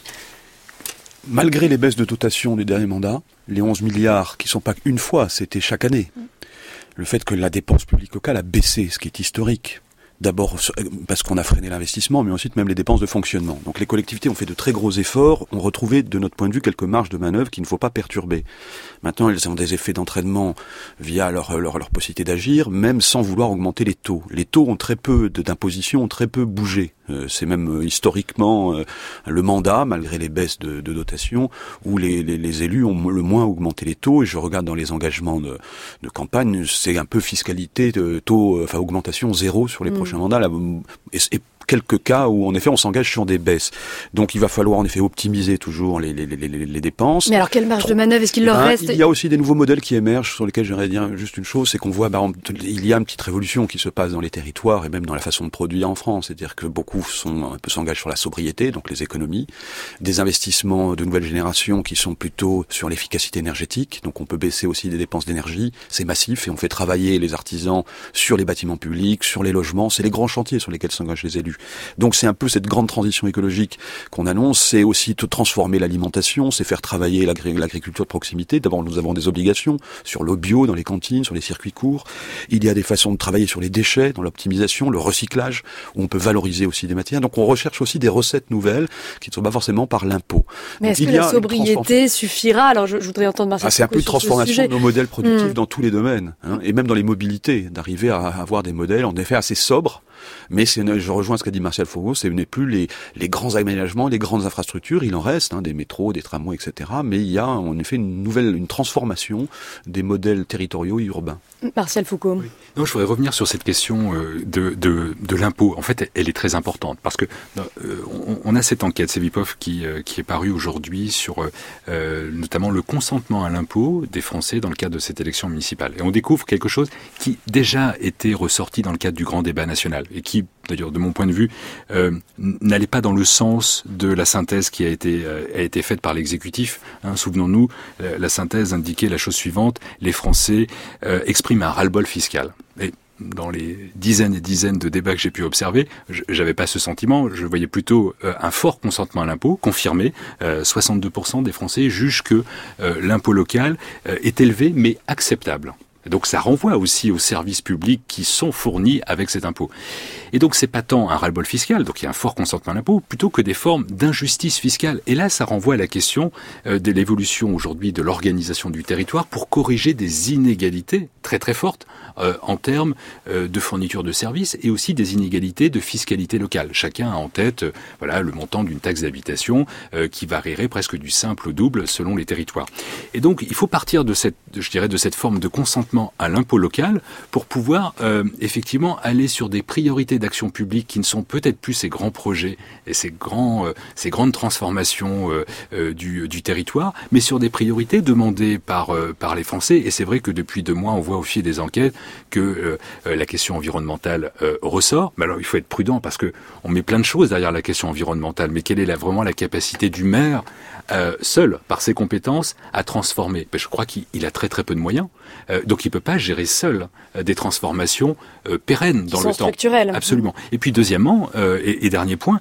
Malgré les baisses de dotation du dernier mandat, les 11 milliards qui ne sont pas une fois, c'était chaque année. Le fait que la dépense publique locale a baissé, ce qui est historique. D'abord parce qu'on a freiné l'investissement, mais ensuite même les dépenses de fonctionnement. Donc les collectivités ont fait de très gros efforts, ont retrouvé de notre point de vue quelques marges de manœuvre qu'il ne faut pas perturber. Maintenant, elles ont des effets d'entraînement via leur possibilité d'agir, même sans vouloir augmenter les taux. Les taux ont très peu d'imposition, ont très peu bougé. C'est même historiquement le mandat, malgré les baisses de dotation, où les élus ont le moins augmenté les taux. Et je regarde dans les engagements de campagne, c'est un peu fiscalité de taux, augmentation zéro sur les prochains mandats. Là, et quelques cas où en effet on s'engage sur des baisses. Donc il va falloir en effet optimiser toujours les dépenses. Mais alors quelle marge de manœuvre est-ce qu'il leur reste? Il y a aussi des nouveaux modèles qui émergent sur lesquels j'aimerais dire juste une chose, c'est qu'on voit il y a une petite révolution qui se passe dans les territoires et même dans la façon de produire en France. C'est-à-dire que beaucoup s'engagent sur la sobriété, donc les économies, des investissements de nouvelle génération qui sont plutôt sur l'efficacité énergétique. Donc on peut baisser aussi des dépenses d'énergie, c'est massif et on fait travailler les artisans sur les bâtiments publics, sur les logements. C'est les grands chantiers sur lesquels s'engagent les élus. Donc c'est un peu cette grande transition écologique qu'on annonce, c'est aussi de transformer l'alimentation, c'est faire travailler l'agriculture de proximité. D'abord, nous avons des obligations sur l'eau bio dans les cantines, sur les circuits courts. Il y a des façons de travailler sur les déchets, dans l'optimisation, le recyclage, où on peut valoriser aussi des matières. Donc on recherche aussi des recettes nouvelles qui ne sont pas forcément par l'impôt. Mais est-ce que la sobriété suffira? Alors je voudrais entendre Martial. C'est un peu une transformation de nos modèles productifs dans tous les domaines, et même dans les mobilités, d'arriver à avoir des modèles en effet assez sobres. Mais je rejoins ce qu'a dit Martial Foggo, ce n'est plus les grands aménagements, les grandes infrastructures, il en reste, des métros, des tramways, etc. Mais il y a en effet une transformation des modèles territoriaux et urbains. Martial Foggo. Oui. Non, je voudrais revenir sur cette question de l'impôt. En fait, elle est très importante parce que on a cette enquête Cevipof qui est parue aujourd'hui sur notamment le consentement à l'impôt des Français dans le cadre de cette élection municipale. Et on découvre quelque chose qui déjà était ressorti dans le cadre du grand débat national et qui, d'ailleurs, de mon point de vue, n'allait pas dans le sens de la synthèse qui a été faite par l'exécutif. Souvenons-nous, la synthèse indiquait la chose suivante: les Français expriment un ras-le-bol fiscal. Et dans les dizaines et dizaines de débats que j'ai pu observer, j'avais pas ce sentiment. Je voyais plutôt un fort consentement à l'impôt, confirmé. 62% des Français jugent que l'impôt local est élevé mais acceptable. Donc ça renvoie aussi aux services publics qui sont fournis avec cet impôt. Et donc c'est pas tant un ras-le-bol fiscal, donc il y a un fort consentement à l'impôt, plutôt que des formes d'injustice fiscale. Et là, ça renvoie à la question de l'évolution aujourd'hui de l'organisation du territoire pour corriger des inégalités très très fortes en termes de fourniture de services et aussi des inégalités de fiscalité locale. Chacun a en tête le montant d'une taxe d'habitation qui varierait presque du simple au double selon les territoires. Et donc il faut partir de cette forme de consentement à l'impôt local pour pouvoir effectivement aller sur des priorités d'action publique qui ne sont peut-être plus ces grands projets et ces grandes transformations du territoire, mais sur des priorités demandées par les Français. Et c'est vrai que depuis 2 mois, on voit au fil des enquêtes que la question environnementale ressort. Mais alors il faut être prudent parce que on met plein de choses derrière la question environnementale, mais quelle est vraiment la capacité du maire seul, par ses compétences, à transformer? Je crois qu'il a très très peu de moyens, donc il peut pas gérer seul des transformations pérennes dans le temps. Structurelles. Absolument. Et puis deuxièmement, et dernier point,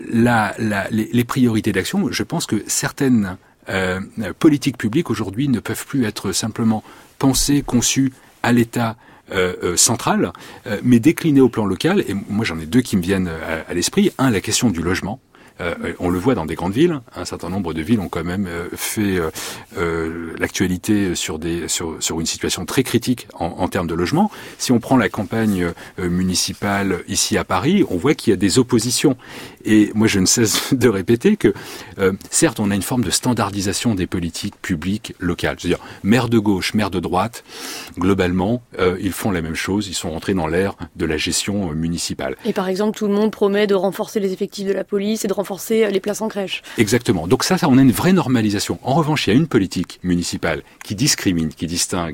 les priorités d'action, je pense que certaines politiques publiques aujourd'hui ne peuvent plus être simplement pensées, conçues à l'État central, mais déclinées au plan local. Et moi j'en ai 2 qui me viennent à l'esprit. Un, la question du logement. On le voit dans des grandes villes. Un certain nombre de villes ont quand même fait l'actualité sur une situation très critique en termes de logement. Si on prend la campagne municipale ici à Paris, on voit qu'il y a des oppositions. Et moi, je ne cesse de répéter que, certes, on a une forme de standardisation des politiques publiques locales. C'est-à-dire, maire de gauche, maire de droite, globalement, ils font la même chose. Ils sont rentrés dans l'ère de la gestion municipale. Et par exemple, tout le monde promet de renforcer les effectifs de la police et de renforcer les places en crèche. Exactement. Donc ça, on a une vraie normalisation. En revanche, il y a une politique municipale qui discrimine, qui distingue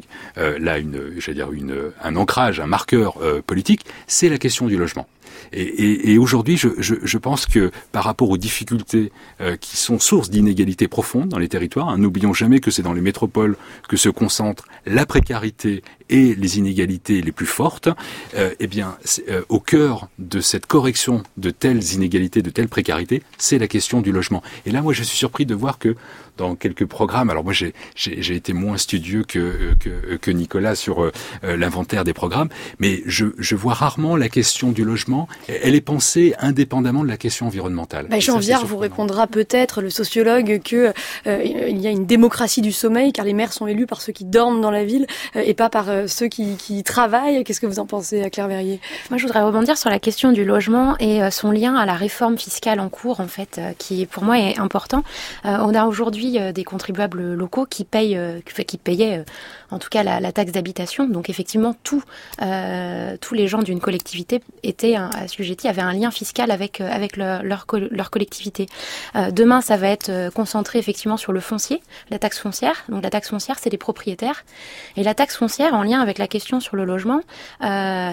un ancrage, un marqueur politique, c'est la question du logement. Et aujourd'hui, je pense que par rapport aux difficultés qui sont sources d'inégalités profondes dans les territoires, n'oublions jamais que c'est dans les métropoles que se concentrent la précarité et les inégalités les plus fortes, au cœur de cette correction de telles inégalités, de telles précarités, c'est la question du logement. Et là, moi, je suis surpris de voir que dans quelques programmes, alors moi j'ai été moins studieux que Nicolas sur l'inventaire des programmes, mais je vois rarement la question du logement. Elle est pensée indépendamment de la question environnementale. Jean Viard vous répondra peut-être, le sociologue, que il y a une démocratie du sommeil, car les maires sont élus par ceux qui dorment dans la ville et pas par ceux qui travaillent. Qu'est-ce que vous en pensez, Claire Verrier? Moi, je voudrais rebondir sur la question du logement et son lien à la réforme fiscale en cours, en fait, qui pour moi est important. On a aujourd'hui des contribuables locaux qui payaient en tout cas la taxe d'habitation. Donc effectivement, tous les gens d'une collectivité étaient assujettis, avaient un lien fiscal avec leur collectivité. Demain, ça va être concentré effectivement sur le foncier, la taxe foncière. Donc la taxe foncière, c'est les propriétaires. Et la taxe foncière, en lien avec la question sur le logement, tout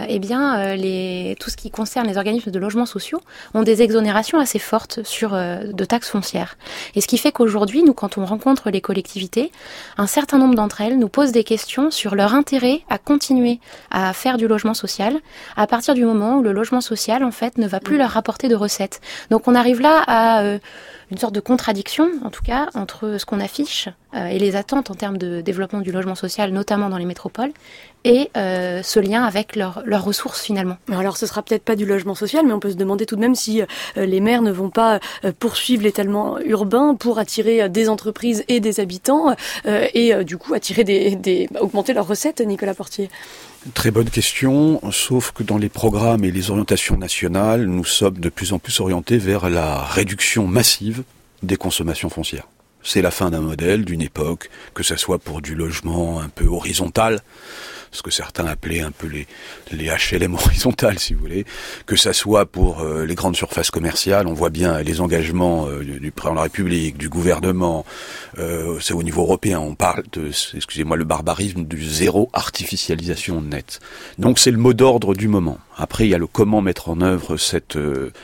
ce qui concerne les organismes de logements sociaux ont des exonérations assez fortes de taxes foncières. Et ce qui fait qu'aujourd'hui, nous, quand on rencontre les collectivités, un certain nombre d'entre elles nous posent des questions sur leur intérêt à continuer à faire du logement social à partir du moment où le logement social, en fait, ne va plus leur rapporter de recettes. Donc on arrive là à une sorte de contradiction, en tout cas, entre ce qu'on affiche et les attentes en termes de développement du logement social, notamment dans les métropoles, et ce lien avec leurs ressources finalement. Alors ce sera peut-être pas du logement social, mais on peut se demander tout de même si les maires ne vont pas poursuivre l'étalement urbain pour attirer des entreprises et des habitants et du coup attirer augmenter leurs recettes, Nicolas Portier. Très bonne question, sauf que dans les programmes et les orientations nationales, nous sommes de plus en plus orientés vers la réduction massive des consommations foncières. C'est la fin d'un modèle, d'une époque, que ça soit pour du logement un peu horizontal, ce que certains appelaient un peu les HLM horizontales, si vous voulez, que ça soit pour les grandes surfaces commerciales. On voit bien les engagements du président de la République, du gouvernement, c'est au niveau européen, on parle de, excusez-moi le barbarisme, du zéro artificialisation nette. Donc c'est le mot d'ordre du moment. Après, il y a le comment mettre en œuvre cette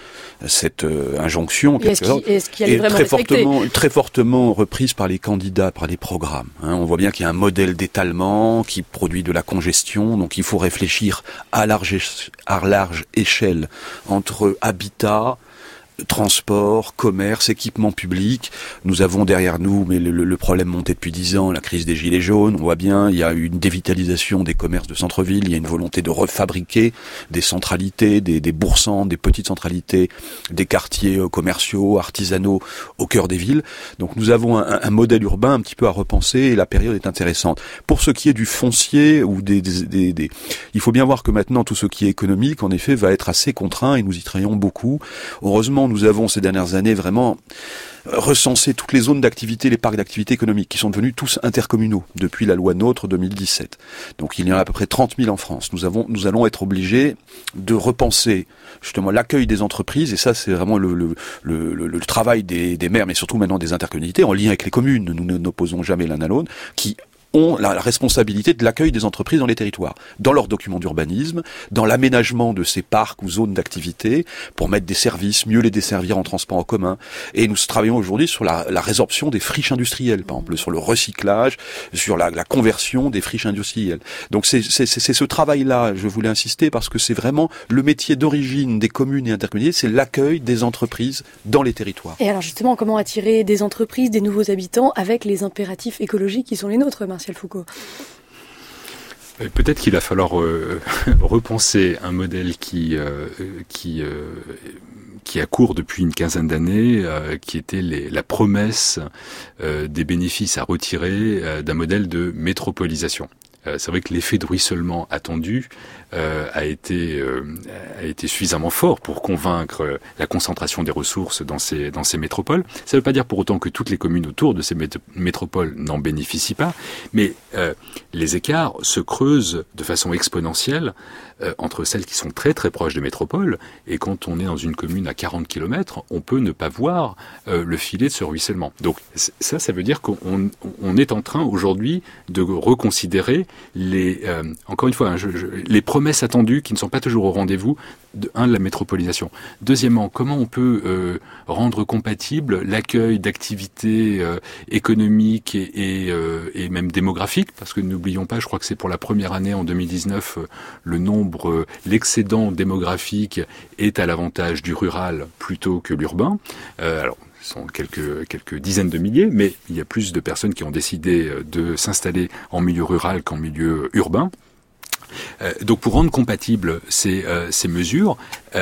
injonction, est-ce qu'il est très fortement reprise par les candidats, par les programmes. On voit bien qu'il y a un modèle d'étalement qui produit de la congestion, donc il faut réfléchir à large échelle entre habitat, transport, commerce, équipement public. Nous avons derrière nous, mais le problème monté depuis 10 ans, la crise des gilets jaunes. On voit bien, il y a une dévitalisation des commerces de centre-ville, il y a une volonté de refabriquer des centralités, des bourgs-centres, des petites centralités, des quartiers commerciaux, artisanaux au cœur des villes. Donc nous avons un modèle urbain un petit peu à repenser et la période est intéressante. Pour ce qui est du foncier ou il faut bien voir que maintenant tout ce qui est économique, en effet, va être assez contraint et nous y travaillons beaucoup. Heureusement, nous avons ces dernières années vraiment recensé toutes les zones d'activité, les parcs d'activité économique qui sont devenus tous intercommunaux depuis la loi NOTRe 2017. Donc il y en a à peu près 30 000 en France. Nous allons être obligés de repenser justement l'accueil des entreprises et ça c'est vraiment le travail des maires mais surtout maintenant des intercommunalités en lien avec les communes. Nous ne n'opposons jamais l'un à l'autre qui ont la responsabilité de l'accueil des entreprises dans les territoires, dans leurs documents d'urbanisme, dans l'aménagement de ces parcs ou zones d'activité, pour mettre des services, mieux les desservir en transport en commun. Et nous travaillons aujourd'hui sur la résorption des friches industrielles, par exemple, sur le recyclage, sur la conversion des friches industrielles. Donc c'est ce travail-là, je voulais insister, parce que c'est vraiment le métier d'origine des communes et intercommunalités, c'est l'accueil des entreprises dans les territoires. Et alors justement, comment attirer des entreprises, des nouveaux habitants avec les impératifs écologiques qui sont les nôtres, Martial Foucault? Peut-être qu'il va falloir repenser un modèle qui a cours depuis une quinzaine d'années, qui était la promesse des bénéfices à retirer d'un modèle de métropolisation. C'est vrai que l'effet de ruissellement attendu a été suffisamment fort pour convaincre la concentration des ressources dans ces métropoles. Ça ne veut pas dire pour autant que toutes les communes autour de ces métropoles n'en bénéficient pas, mais les écarts se creusent de façon exponentielle entre celles qui sont très très proches des métropoles, et quand on est dans une commune à 40 km, on peut ne pas voir le filet de ce ruissellement. Donc ça veut dire qu'on est en train aujourd'hui de reconsidérer encore une fois, les promesses attendues qui ne sont pas toujours au rendez-vous de la métropolisation. Deuxièmement, comment on peut rendre compatible l'accueil d'activités économiques et même démographiques, parce que n'oublions pas, je crois que c'est pour la première année en 2019, l'excédent démographique est à l'avantage du rural plutôt que l'urbain. Alors, ce sont quelques dizaines de milliers, mais il y a plus de personnes qui ont décidé de s'installer en milieu rural qu'en milieu urbain. Donc pour rendre compatibles ces mesures,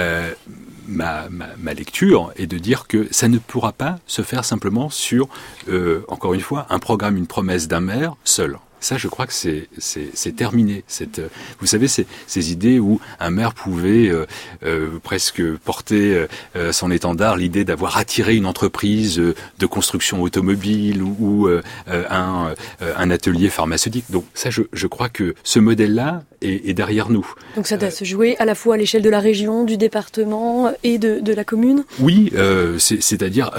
ma lecture est de dire que ça ne pourra pas se faire simplement sur, encore une fois, un programme, une promesse d'un maire seul. Ça, je crois que c'est terminé. Vous savez, ces idées où un maire pouvait presque porter son étendard, l'idée d'avoir attiré une entreprise de construction automobile ou un atelier pharmaceutique. Donc ça, je crois que ce modèle-là est derrière nous. Donc ça doit se jouer à la fois à l'échelle de la région, du département et de la commune. Oui, c'est-à-dire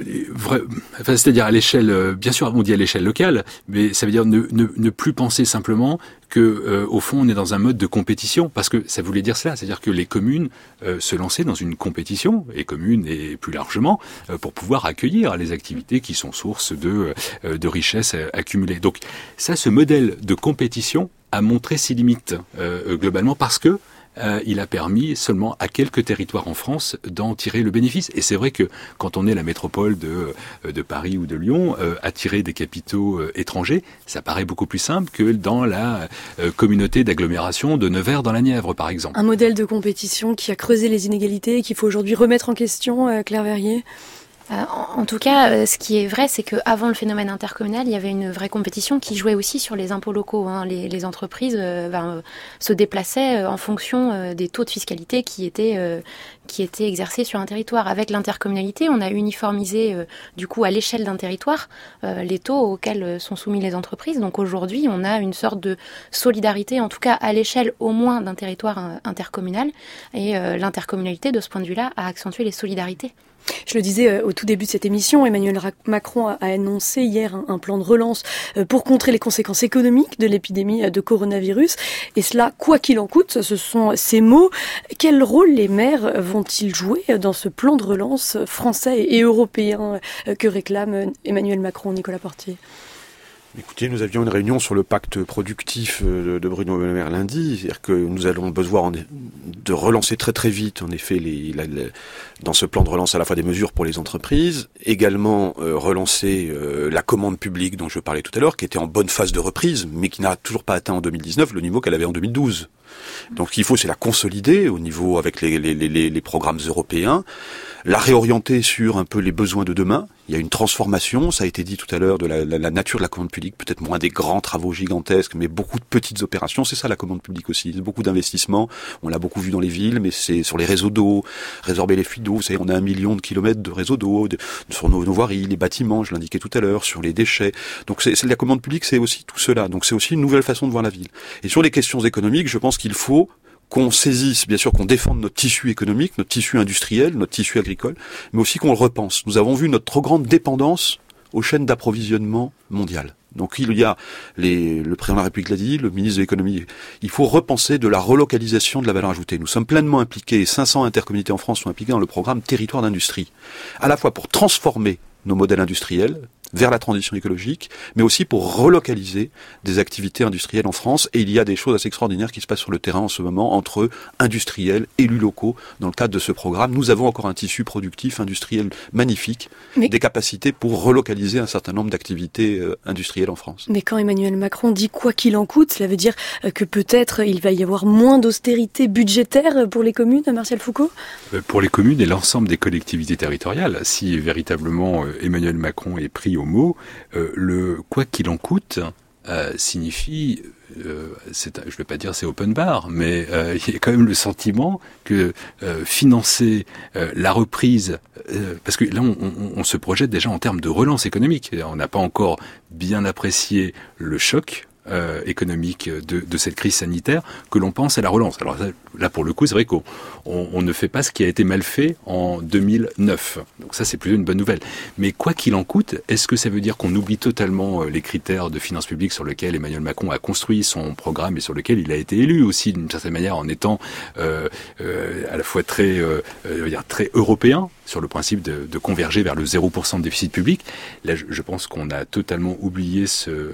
à l'échelle, bien sûr on dit à l'échelle locale, mais ça veut dire ne plus penser simplement que au fond on est dans un mode de compétition, parce que ça voulait dire cela, c'est-à-dire que les communes se lançaient dans une compétition, et communes et plus largement, pour pouvoir accueillir les activités qui sont source de richesses accumulées. Donc ça, ce modèle de compétition a montré ses limites globalement, parce que il a permis seulement à quelques territoires en France d'en tirer le bénéfice. Et c'est vrai que quand on est la métropole de Paris ou de Lyon, attirer des capitaux étrangers, ça paraît beaucoup plus simple que dans la communauté d'agglomération de Nevers dans la Nièvre, par exemple. Un modèle de compétition qui a creusé les inégalités et qu'il faut aujourd'hui remettre en question, Claire Verrier. En tout cas, ce qui est vrai, c'est qu'avant le phénomène intercommunal, il y avait une vraie compétition qui jouait aussi sur les impôts locaux. Les entreprises se déplaçaient en fonction des taux de fiscalité qui étaient exercés sur un territoire. Avec l'intercommunalité, on a uniformisé du coup à l'échelle d'un territoire les taux auxquels sont soumis les entreprises. Donc aujourd'hui, on a une sorte de solidarité, en tout cas à l'échelle au moins d'un territoire intercommunal. Et l'intercommunalité, de ce point de vue-là, a accentué les solidarités. Je le disais au tout début de cette émission, Emmanuel Macron a annoncé hier un plan de relance pour contrer les conséquences économiques de l'épidémie de coronavirus. Et cela, quoi qu'il en coûte, ce sont ces mots. Quel rôle les maires vont-ils jouer dans ce plan de relance français et européen que réclame Emmanuel Macron, Nicolas Portier ? Écoutez, nous avions une réunion sur le pacte productif de Bruno Le Maire lundi, c'est-à-dire que nous allons besoin de relancer très très vite, en effet, dans ce plan de relance à la fois des mesures pour les entreprises, également relancer la commande publique dont je parlais tout à l'heure, qui était en bonne phase de reprise, mais qui n'a toujours pas atteint en 2019 le niveau qu'elle avait en 2012. Donc ce qu'il faut, c'est la consolider au niveau avec les programmes européens, la réorienter sur un peu les besoins de demain. Il y a une transformation, ça a été dit tout à l'heure, de la nature de la commande publique, peut-être moins des grands travaux gigantesques, mais beaucoup de petites opérations. C'est ça la commande publique aussi, beaucoup d'investissements. On l'a beaucoup vu dans les villes, mais c'est sur les réseaux d'eau, résorber les fuites d'eau. Vous savez, on a 1 million de kilomètres de réseaux d'eau, sur nos voiries, les bâtiments, je l'indiquais tout à l'heure, sur les déchets. Donc c'est la commande publique, c'est aussi tout cela. Donc c'est aussi une nouvelle façon de voir la ville. Et sur les questions économiques, je pense qu'il faut qu'on saisisse, bien sûr qu'on défende notre tissu économique, notre tissu industriel, notre tissu agricole, mais aussi qu'on le repense. Nous avons vu notre trop grande dépendance aux chaînes d'approvisionnement mondiales. Donc il y a, le président de la République l'a dit, le ministre de l'économie, il faut repenser de la relocalisation de la valeur ajoutée. Nous sommes pleinement impliqués, 500 intercommunautés en France sont impliquées dans le programme Territoire d'industrie, à la fois pour transformer nos modèles industriels vers la transition écologique, mais aussi pour relocaliser des activités industrielles en France. Et il y a des choses assez extraordinaires qui se passent sur le terrain en ce moment entre industriels, élus locaux. Dans le cadre de ce programme, nous avons encore un tissu productif industriel magnifique, des capacités pour relocaliser un certain nombre d'activités industrielles en France. Mais quand Emmanuel Macron dit quoi qu'il en coûte, cela veut dire que peut-être il va y avoir moins d'austérité budgétaire pour les communes, Martial Foucault ? Pour les communes et l'ensemble des collectivités territoriales, si véritablement Emmanuel Macron est pris au mot, le quoi qu'il en coûte signifie, je ne vais pas dire c'est open bar, mais il y a quand même le sentiment que financer la reprise, parce que là on se projette déjà en termes de relance économique, on n'a pas encore bien apprécié le choc économique de cette crise sanitaire, que l'on pense à la relance. Alors là, pour le coup, c'est vrai qu'on ne fait pas ce qui a été mal fait en 2009. Donc ça, c'est plutôt une bonne nouvelle. Mais quoi qu'il en coûte, est-ce que ça veut dire qu'on oublie totalement les critères de finances publiques sur lesquels Emmanuel Macron a construit son programme et sur lesquels il a été élu aussi, d'une certaine manière, en étant à la fois très européen, sur le principe de converger vers le 0% de déficit public. Là, je pense qu'on a totalement oublié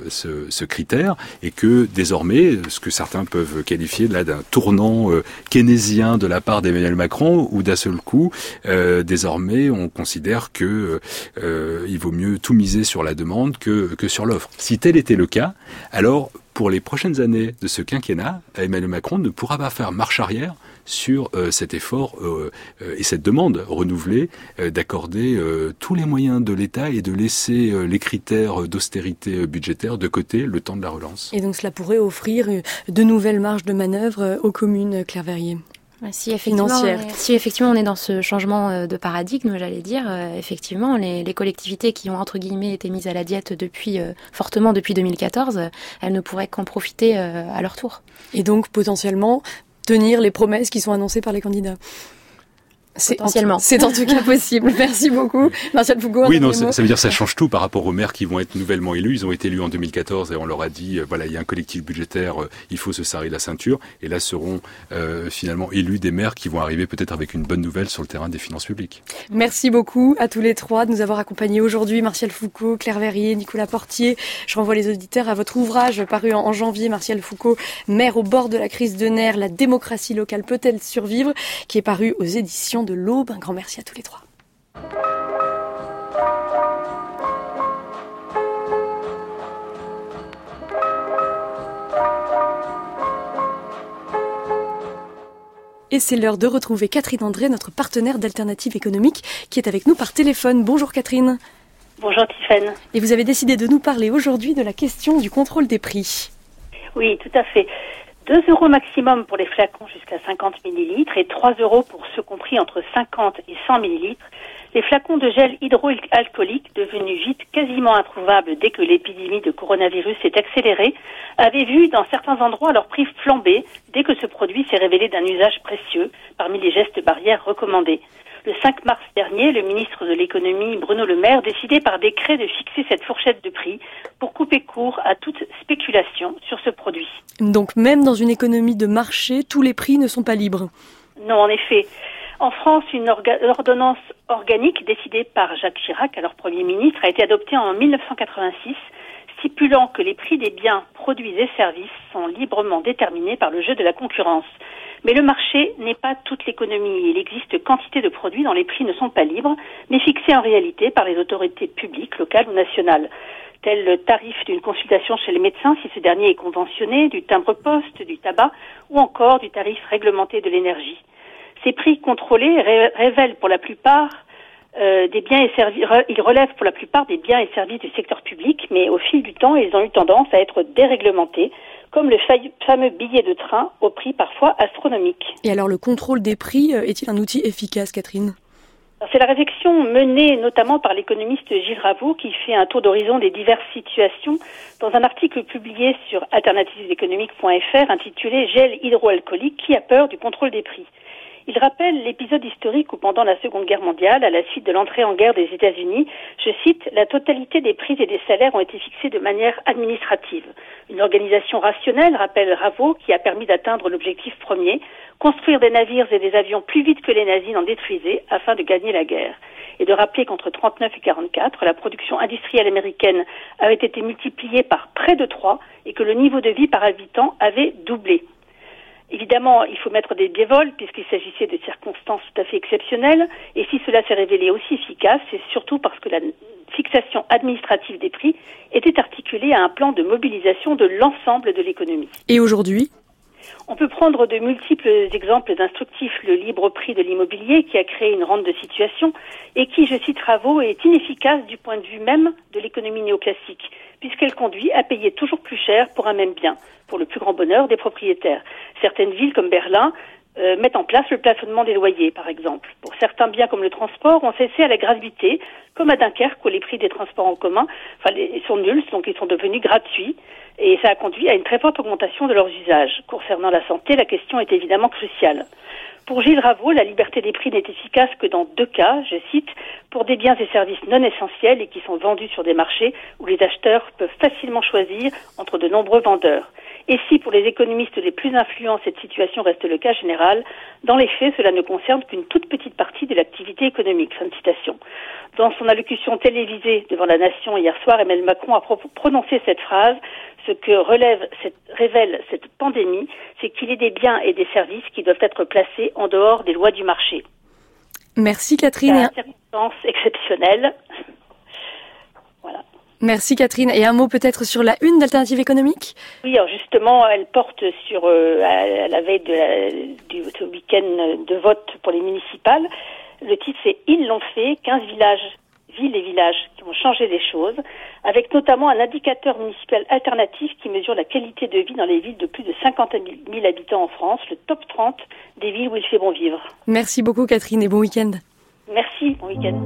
ce critère, et que désormais, ce que certains peuvent qualifier là d'un tournant keynésien de la part d'Emmanuel Macron, où d'un seul coup, désormais, on considère que il vaut mieux tout miser sur la demande que sur l'offre. Si tel était le cas, alors pour les prochaines années de ce quinquennat, Emmanuel Macron ne pourra pas faire marche arrière sur cet effort et cette demande renouvelée d'accorder tous les moyens de l'État et de laisser les critères d'austérité budgétaire de côté le temps de la relance. Et donc cela pourrait offrir de nouvelles marges de manœuvre aux communes, Claire Verrier. Si effectivement on est dans ce changement de paradigme, j'allais dire, effectivement, les collectivités qui ont entre guillemets été mises à la diète fortement depuis 2014, elles ne pourraient qu'en profiter à leur tour. Et donc potentiellement tenir les promesses qui sont annoncées par les candidats. Potentiellement. C'est en tout cas possible. Merci beaucoup. Martial Foucault. Oui, non, ça veut dire que ça change tout par rapport aux maires qui vont être nouvellement élus. Ils ont été élus en 2014 et on leur a dit, voilà, il y a un collectif budgétaire, il faut se serrer la ceinture. Et là seront finalement élus des maires qui vont arriver peut-être avec une bonne nouvelle sur le terrain des finances publiques. Merci beaucoup à tous les trois de nous avoir accompagnés aujourd'hui. Martial Foucault, Claire Verrier, Nicolas Portier. Je renvoie les auditeurs à votre ouvrage paru en janvier, Martial Foucault, Maire au bord de la crise de nerfs, la démocratie locale peut-elle survivre, qui est paru aux éditions de l'Aube. Un grand merci à tous les trois. Et c'est l'heure de retrouver Catherine André, notre partenaire d'Alternative économique, qui est avec nous par téléphone. Bonjour Catherine. Bonjour Tiffaine. Et vous avez décidé de nous parler aujourd'hui de la question du contrôle des prix. Oui, tout à fait. 2 € maximum pour les flacons jusqu'à 50 ml et 3 € pour ceux compris entre 50 et 100 ml. Les flacons de gel hydroalcoolique, devenus vite quasiment introuvables dès que l'épidémie de coronavirus s'est accélérée, avaient vu dans certains endroits leur prix flamber dès que ce produit s'est révélé d'un usage précieux parmi les gestes barrières recommandés. Le 5 mars dernier, le ministre de l'économie, Bruno Le Maire, décidait par décret de fixer cette fourchette de prix pour couper court à toute spéculation sur ce produit. Donc même dans une économie de marché, tous les prix ne sont pas libres. Non, en effet. En France, une ordonnance organique décidée par Jacques Chirac, alors Premier ministre, a été adoptée en 1986, stipulant que les prix des biens, produits et services sont librement déterminés par le jeu de la concurrence. Mais le marché n'est pas toute l'économie. Il existe quantité de produits dont les prix ne sont pas libres, mais fixés en réalité par les autorités publiques, locales ou nationales, tel le tarif d'une consultation chez les médecins si ce dernier est conventionné, du timbre-poste, du tabac ou encore du tarif réglementé de l'énergie. Ces prix contrôlés révèlent pour la plupart ils relèvent pour la plupart des biens et services du secteur public, mais au fil du temps, ils ont eu tendance à être déréglementés, comme le fameux billet de train au prix parfois astronomique. Et alors le contrôle des prix est-il un outil efficace, Catherine ? C'est la réflexion menée notamment par l'économiste Gilles Ravaud qui fait un tour d'horizon des diverses situations dans un article publié sur alternativeséconomiques.fr intitulé « Gel hydroalcoolique, qui a peur du contrôle des prix ?» Il rappelle l'épisode historique où pendant la Seconde Guerre mondiale, à la suite de l'entrée en guerre des États-Unis, je cite, « la totalité des prix et des salaires ont été fixés de manière administrative. Une organisation rationnelle, rappelle Ravaud, qui a permis d'atteindre l'objectif premier, construire des navires et des avions plus vite que les nazis n'en détruisaient afin de gagner la guerre. » Et de rappeler qu'entre 39 et 44, la production industrielle américaine avait été multipliée par près de 3 et que le niveau de vie par habitant avait doublé. Évidemment, il faut mettre des bémols puisqu'il s'agissait de circonstances tout à fait exceptionnelles et si cela s'est révélé aussi efficace, c'est surtout parce que la fixation administrative des prix était articulée à un plan de mobilisation de l'ensemble de l'économie. Et aujourd'hui ? On peut prendre de multiples exemples instructifs. Le libre prix de l'immobilier qui a créé une rente de situation et qui, je cite Ravaud, est inefficace du point de vue même de l'économie néoclassique puisqu'elle conduit à payer toujours plus cher pour un même bien, pour le plus grand bonheur des propriétaires. Certaines villes comme Berlin mettent en place le plafonnement des loyers, par exemple. Pour certains biens comme le transport, on cessé à la gratuité, comme à Dunkerque où les prix des transports en commun sont nuls, donc ils sont devenus gratuits. Et ça a conduit à une très forte augmentation de leurs usages. Concernant la santé, la question est évidemment cruciale. Pour Gilles Ravaud, la liberté des prix n'est efficace que dans 2 cas, je cite, pour des biens et services non essentiels et qui sont vendus sur des marchés où les acheteurs peuvent facilement choisir entre de nombreux vendeurs. Et si pour les économistes les plus influents cette situation reste le cas général, dans les faits cela ne concerne qu'une toute petite partie de l'activité économique. Fin de citation. Dans son allocution télévisée devant la nation hier soir, Emmanuel Macron a prononcé cette phrase. Ce que révèle cette pandémie, c'est qu'il y a des biens et des services qui doivent être placés en dehors des lois du marché. Merci Catherine. C'est une circonstance exceptionnelle. Voilà. Merci Catherine. Et un mot peut-être sur la une d'Alternative économique ? Oui, alors justement, elle porte sur à la veille du week-end de vote pour les municipales. Le titre c'est « Ils l'ont fait », 15 villes et villages qui vont changer les choses, avec notamment un indicateur municipal alternatif qui mesure la qualité de vie dans les villes de plus de 50 000 habitants en France, le top 30 des villes où il fait bon vivre. Merci beaucoup Catherine et bon week-end. Merci, bon week-end.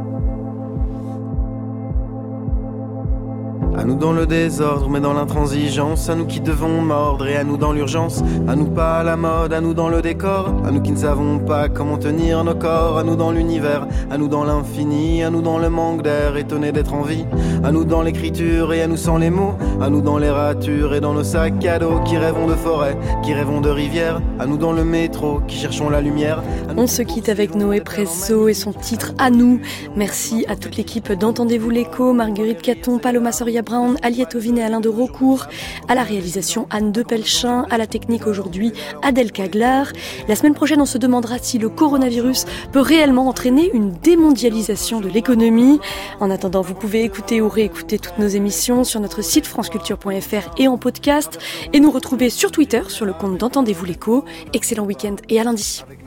À nous dans le désordre, mais dans l'intransigeance, à nous qui devons mordre et à nous dans l'urgence, à nous pas à la mode, à nous dans le décor, à nous qui ne savons pas comment tenir nos corps, à nous dans l'univers, à nous dans l'infini, à nous dans le manque d'air, étonnés d'être en vie, à nous dans l'écriture et à nous sans les mots, à nous dans les ratures et dans nos sacs à dos, qui rêvons de forêt, qui rêvons de rivière, à nous dans le métro, qui cherchons la lumière. On se quitte avec Noé Presso et son titre À nous. Merci à toute l'équipe d'Entendez-vous l'écho, Marguerite Caton, Paloma Soria Brown, Aliette Ovine et Alain de Raucourt, à la réalisation Anne de Pelchin, à la technique aujourd'hui Adèle Caglar. La semaine prochaine, on se demandera si le coronavirus peut réellement entraîner une démondialisation de l'économie. En attendant, vous pouvez écouter ou réécouter toutes nos émissions sur notre site franceculture.fr et en podcast, et nous retrouver sur Twitter sur le compte d'Entendez-vous l'écho. Excellent week-end et à lundi.